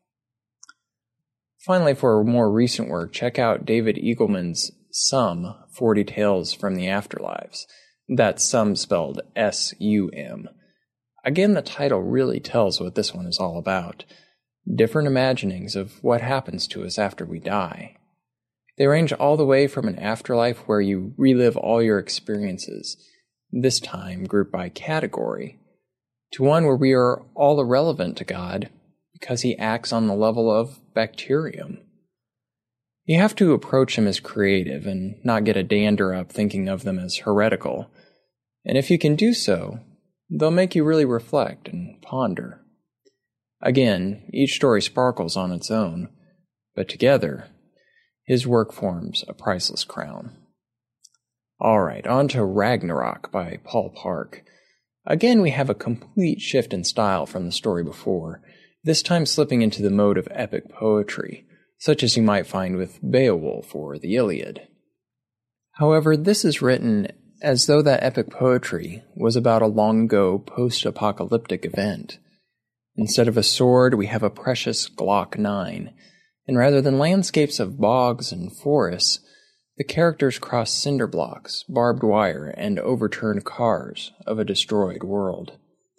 Finally, for more recent work, check out David Eagleman's Sum, forty Tales from the Afterlives. That's Sum spelled S U M. Again, the title really tells what this one is all about. Different imaginings of what happens to us after we die. They range all the way from an afterlife where you relive all your experiences, this time grouped by category, to one where we are all irrelevant to God because he acts on the level of bacterium. You have to approach them as creative and not get a dander up thinking of them as heretical. And if you can do so, they'll make you really reflect and ponder. Again, each story sparkles on its own, but together, his work forms a priceless crown. All right, on to Ragnarok by Paul Park. Again, we have a complete shift in style from the story before, this time slipping into the mode of epic poetry, such as you might find with Beowulf or the Iliad. However, this is written as though that epic poetry was about a long-ago post-apocalyptic event. Instead of a sword, we have a precious Glock nine, and rather than landscapes of bogs and forests, the characters cross cinder blocks, barbed wire, and overturned cars of a destroyed world.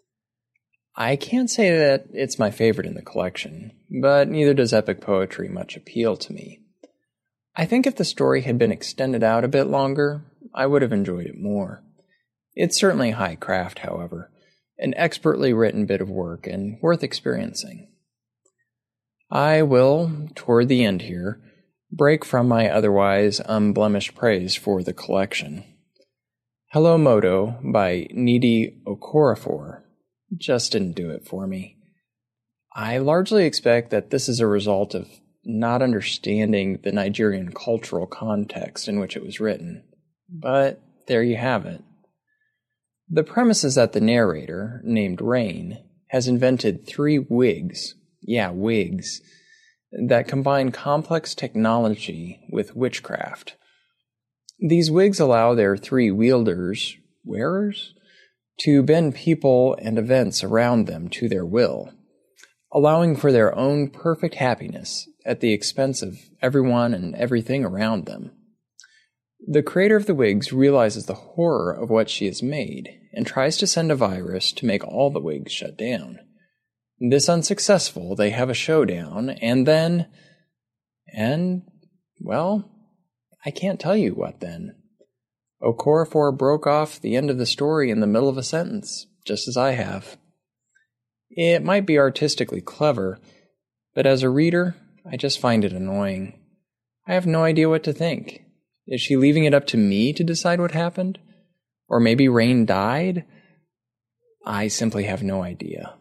I can't say that it's my favorite in the collection, but neither does epic poetry much appeal to me. I think if the story had been extended out a bit longer, I would have enjoyed it more. It's certainly high craft, however, an expertly written bit of work and worth experiencing. I will, toward the end here, break from my otherwise unblemished praise for the collection. Hello Moto by Nnedi Okorafor just didn't do it for me. I largely expect that this is a result of not understanding the Nigerian cultural context in which it was written. But there you have it. The premise is that the narrator, named Rain, has invented three wigs, yeah, wigs, that combine complex technology with witchcraft. These wigs allow their three wielders, wearers, to bend people and events around them to their will, allowing for their own perfect happiness at the expense of everyone and everything around them. The creator of the wigs realizes the horror of what she has made and tries to send a virus to make all the wigs shut down. This unsuccessful, they have a showdown, and then... And, well, I can't tell you what then. Okorafor broke off the end of the story in the middle of a sentence, just as I have. It might be artistically clever, but as a reader, I just find it annoying. I have no idea what to think. Is she leaving it up to me to decide what happened? Or maybe Rain died? I simply have no idea.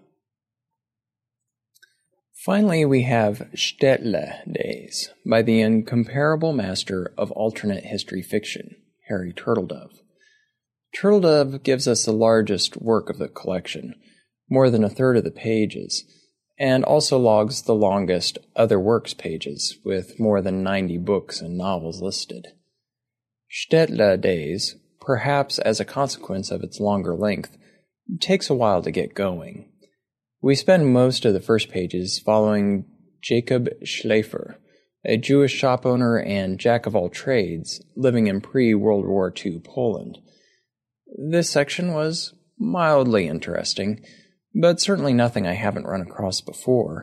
Finally, we have Stetle Days by the incomparable master of alternate history fiction, Harry Turtledove. Turtledove gives us the largest work of the collection, more than a third of the pages, and also logs the longest other works pages, with more than ninety books and novels listed. Stetle Days, perhaps as a consequence of its longer length, takes a while to get going. We spend most of the first pages following Jacob Schleifer, a Jewish shop owner and jack-of-all-trades living in pre-World War Two Poland. This section was mildly interesting, but certainly nothing I haven't run across before.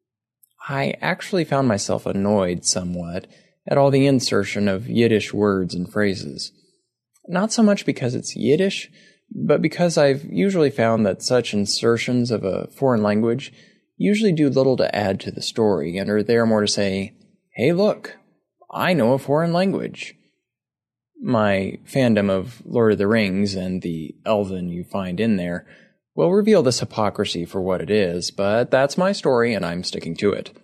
I actually found myself annoyed somewhat at all the insertion of Yiddish words and phrases. Not so much because it's Yiddish, but because I've usually found that such insertions of a foreign language usually do little to add to the story and are there more to say, hey look, I know a foreign language. My fandom of Lord of the Rings and the Elven you find in there will reveal this hypocrisy for what it is, but that's my story and I'm sticking to it.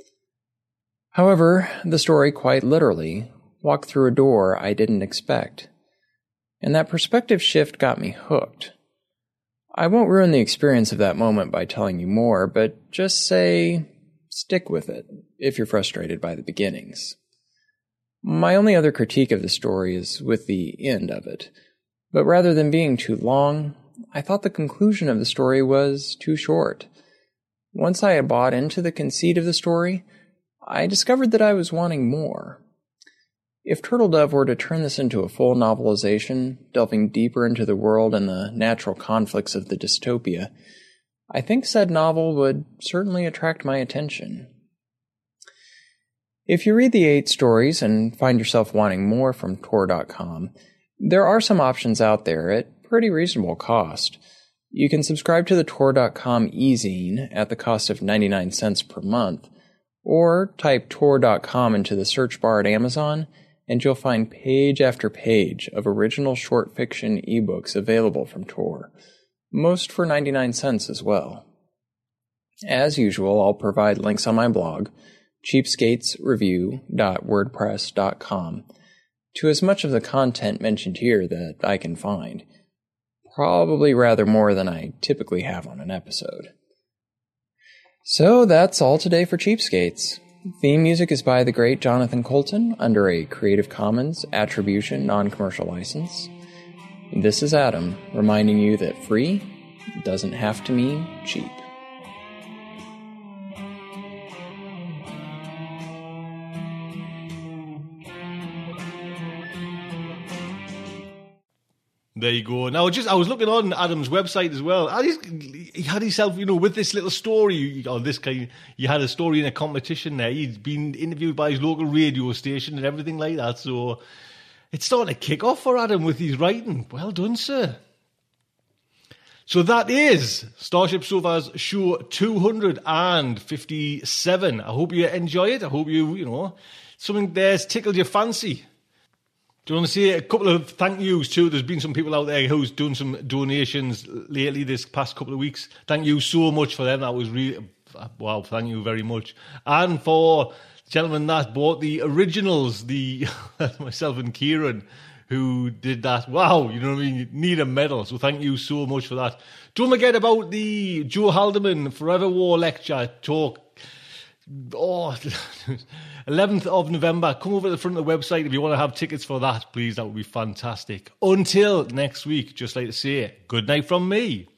However, the story quite literally walked through a door I didn't expect. And that perspective shift got me hooked. I won't ruin the experience of that moment by telling you more, but just say, stick with it, if you're frustrated by the beginnings. My only other critique of the story is with the end of it, but rather than being too long, I thought the conclusion of the story was too short. Once I had bought into the conceit of the story, I discovered that I was wanting more. If Turtledove were to turn this into a full novelization, delving deeper into the world and the natural conflicts of the dystopia, I think said novel would certainly attract my attention. If you read the eight stories and find yourself wanting more from Tor dot com, there are some options out there at pretty reasonable cost. You can subscribe to the Tor dot com e-zine at the cost of ninety-nine cents per month, Or type Tor dot com into the search bar at Amazon, and you'll find page after page of original short fiction ebooks available from Tor, most for ninety-nine cents as well. As usual, I'll provide links on my blog, cheapskates review dot wordpress dot com, to as much of the content mentioned here that I can find. Probably rather more than I typically have on an episode. So that's all today for Cheapskates. Theme music is by the great Jonathan Colton under a Creative Commons Attribution Non-Commercial License. This is Adam, reminding you that free doesn't have to mean cheap. There you go. Now, just I was looking on Adam's website as well. And he's, he had himself, you know, with this little story, or this kind, you had a story in a competition there. He'd been interviewed by his local radio station and everything like that. So it's starting to kick off for Adam with his writing. Well done, sir. So that is Starship Sofa's show two hundred fifty-seven. I hope you enjoy it. I hope you, you know, something there's tickled your fancy. Do you want to say a couple of thank yous too? There's been some people out there who's done some donations lately this past couple of weeks. Thank you so much for them. That was really, wow, thank you very much. And for the gentleman that bought the originals, the myself and Kieran, who did that. Wow, you know what I mean? You need a medal. So thank you so much for that. Don't forget about the Joe Haldeman Forever War lecture talk. Oh, eleventh of November. Come over to the front of the website if you want to have tickets for that, please. That would be fantastic. Until next week, just like to say, good night from me.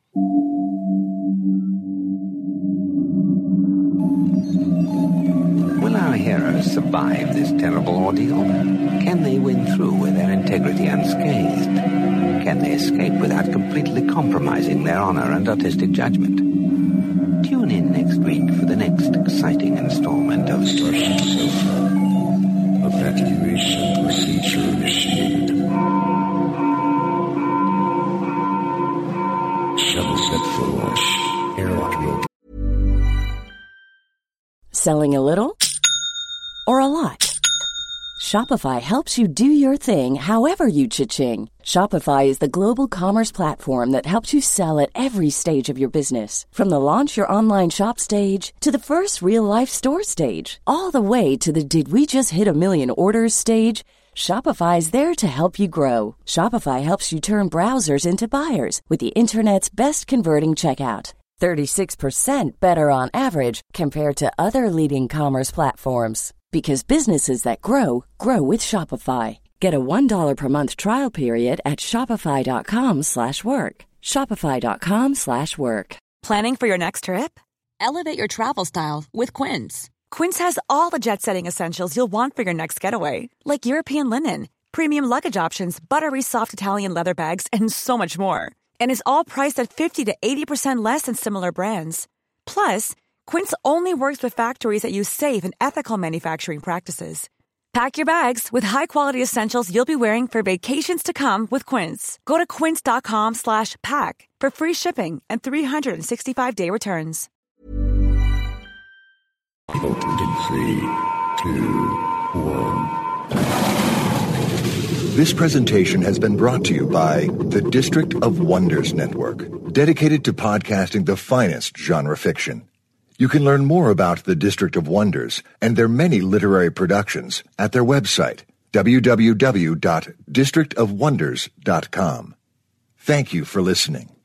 Will our heroes survive this terrible ordeal? Can they win through with their integrity unscathed? Can they escape without completely compromising their honor and artistic judgment? Tune in next week for the next exciting installment of Starship Sofa. Evacuation procedure initiated. Shuttle set for launch. Airlock will. Selling a little or a lot? Shopify helps you do your thing however you cha-ching. Shopify is the global commerce platform that helps you sell at every stage of your business. From the launch your online shop stage to the first real-life store stage, all the way to the did we just hit a million orders stage. Shopify is there to help you grow. Shopify helps you turn browsers into buyers with the internet's best converting checkout. thirty-six percent better on average compared to other leading commerce platforms. Because businesses that grow, grow with Shopify. Get a one dollar per month trial period at shopify.com slash work. Shopify.com slash work. Planning for your next trip? Elevate your travel style with Quince. Quince has all the jet-setting essentials you'll want for your next getaway, like European linen, premium luggage options, buttery soft Italian leather bags, and so much more. And is all priced at fifty to eighty percent less than similar brands. Plus, Quince only works with factories that use safe and ethical manufacturing practices. Pack your bags with high-quality essentials you'll be wearing for vacations to come with Quince. Go to quince.com slash pack for free shipping and three sixty-five day returns. Opened in three, two, one. This presentation has been brought to you by the District of Wonders Network, dedicated to podcasting the finest genre fiction. You can learn more about the District of Wonders and their many literary productions at their website, w w w dot district of wonders dot com. Thank you for listening.